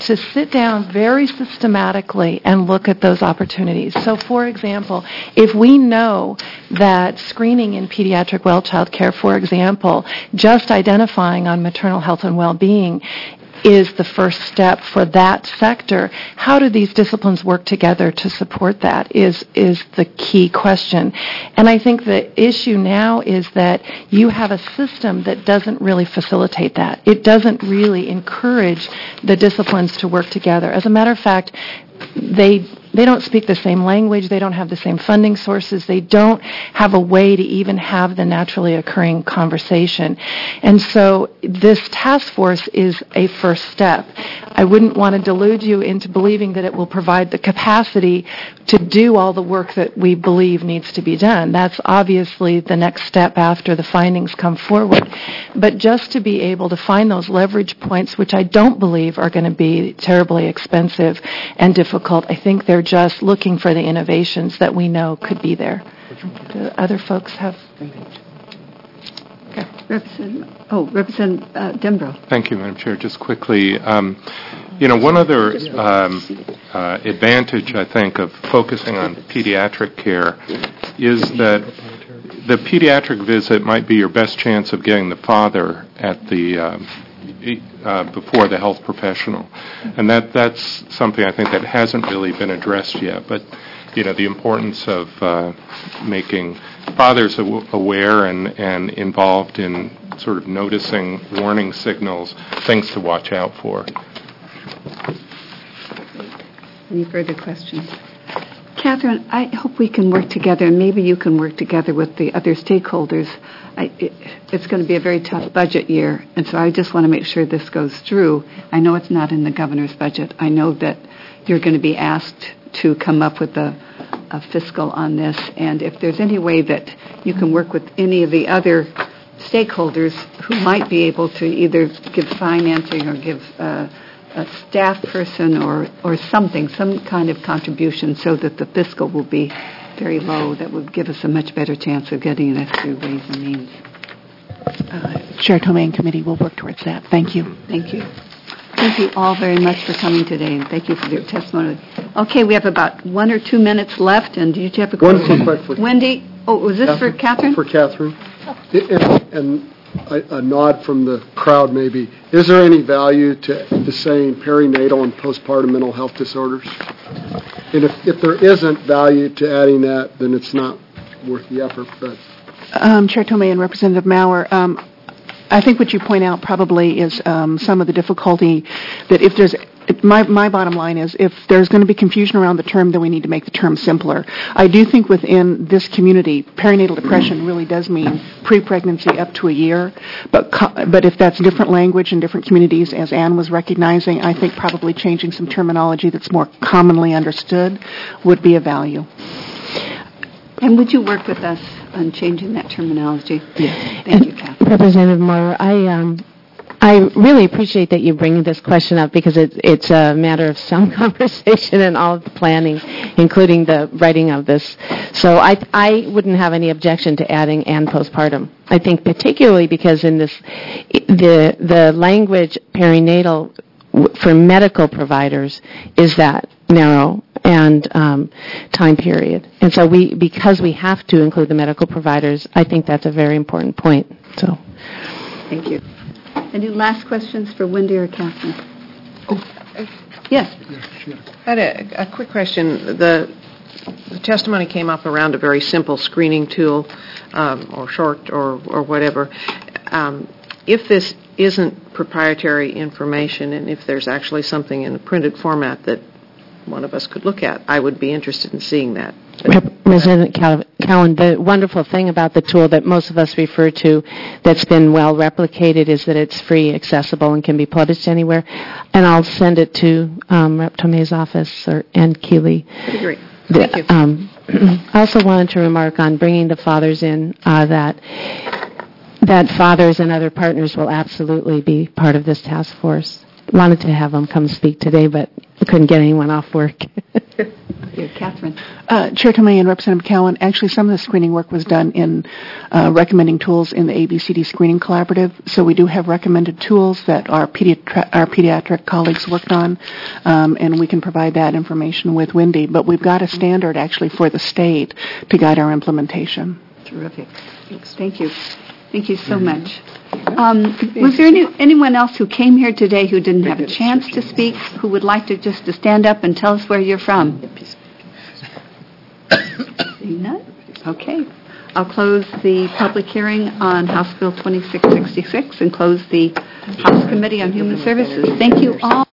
to sit down very systematically and look at those opportunities. So, for example, if we know that screening in pediatric well child care, for example, just identifying on maternal health and well-being is the first step for that sector, how do these disciplines work together to support that is the key question. And I think the issue now is that you have a system that doesn't really facilitate that. It doesn't really encourage the disciplines to work together. As a matter of fact, they don't speak the same language, they don't have the same funding sources, they don't have a way to even have the naturally occurring conversation. And so this task force is a first step. I wouldn't want to delude you into believing that it will provide the capacity to do all the work that we believe needs to be done. That's obviously the next step after the findings come forward. But just to be able to find those leverage points, which I don't believe are going to be terribly expensive and difficult, I think they're just looking for the innovations that we know could be there. Do other folks have? Okay. Representative Denbrough. Thank you, Madam Chair. Just quickly, one other advantage, I think, of focusing on pediatric care is that the pediatric visit might be your best chance of getting the father at the before the health professional, and that's something I think that hasn't really been addressed yet. But the importance of making fathers aware and involved in sort of noticing warning signals, things to watch out for. Any further questions? Catherine, I hope we can work together, and maybe you can work together with the other stakeholders. It's going to be a very tough budget year, and so I just want to make sure this goes through. I know it's not in the governor's budget. I know that you're going to be asked to come up with a fiscal on this, and if there's any way that you can work with any of the other stakeholders who might be able to either give financing or give a staff person or something, some kind of contribution so that the fiscal will be very low, that would give us a much better chance of getting this through Ways and Means. Chair Tomei and committee will work towards that. Thank you. Thank you. Thank you all very much for coming today, and thank you for your testimony. Okay, we have about 1 or 2 minutes left, and did you have a question? One quick question. Wendy, was this for Catherine? For Catherine. And a nod from the crowd maybe. Is there any value to saying perinatal and postpartum mental health disorders? And if there isn't value to adding that, then it's not worth the effort. But Chair Tomei and Representative Maurer, I think what you point out probably is some of the difficulty that if there's my bottom line is if there's going to be confusion around the term, then we need to make the term simpler. I do think within this community, perinatal depression really does mean pre-pregnancy up to a year. But if that's different language in different communities, as Ann was recognizing, I think probably changing some terminology that's more commonly understood would be of value. And would you work with us on changing that terminology? Yes. Thank you, Catherine. Representative Moore, I really appreciate that you bring this question up because it's a matter of some conversation and all of the planning, including the writing of this. So I wouldn't have any objection to adding and postpartum. I think particularly because in this, the language perinatal for medical providers is that narrow and time period. And so because we have to include the medical providers, I think that's a very important point. So, thank you. Any last questions for Wendy or Catherine? Yes. I had a quick question. The testimony came up around a very simple screening tool, or short, or whatever. If this isn't proprietary information, and if there's actually something in a printed format that one of us could look at, I would be interested in seeing that. Representative Cowan, the wonderful thing about the tool that most of us refer to that's been well replicated is that it's free, accessible, and can be published anywhere. And I'll send it to Rep. Tomei's office and Keeley. Great. Thank you. I also wanted to remark on bringing the fathers in that fathers and other partners will absolutely be part of this task force. Wanted to have them come speak today, but couldn't get anyone off work. Catherine. Chair Tomei and Representative Cowan, actually some of the screening work was done in recommending tools in the ABCD Screening Collaborative. So we do have recommended tools that our pediatric colleagues worked on, and we can provide that information with Wendy. But we've got a standard actually for the state to guide our implementation. Terrific. Thank you. Thank you so much. Was there anyone else who came here today who didn't have a chance to speak, who would like to just to stand up and tell us where you're from? Seeing none? Okay. I'll close the public hearing on House Bill 2666 and close the House Committee on Human Services. Thank you all.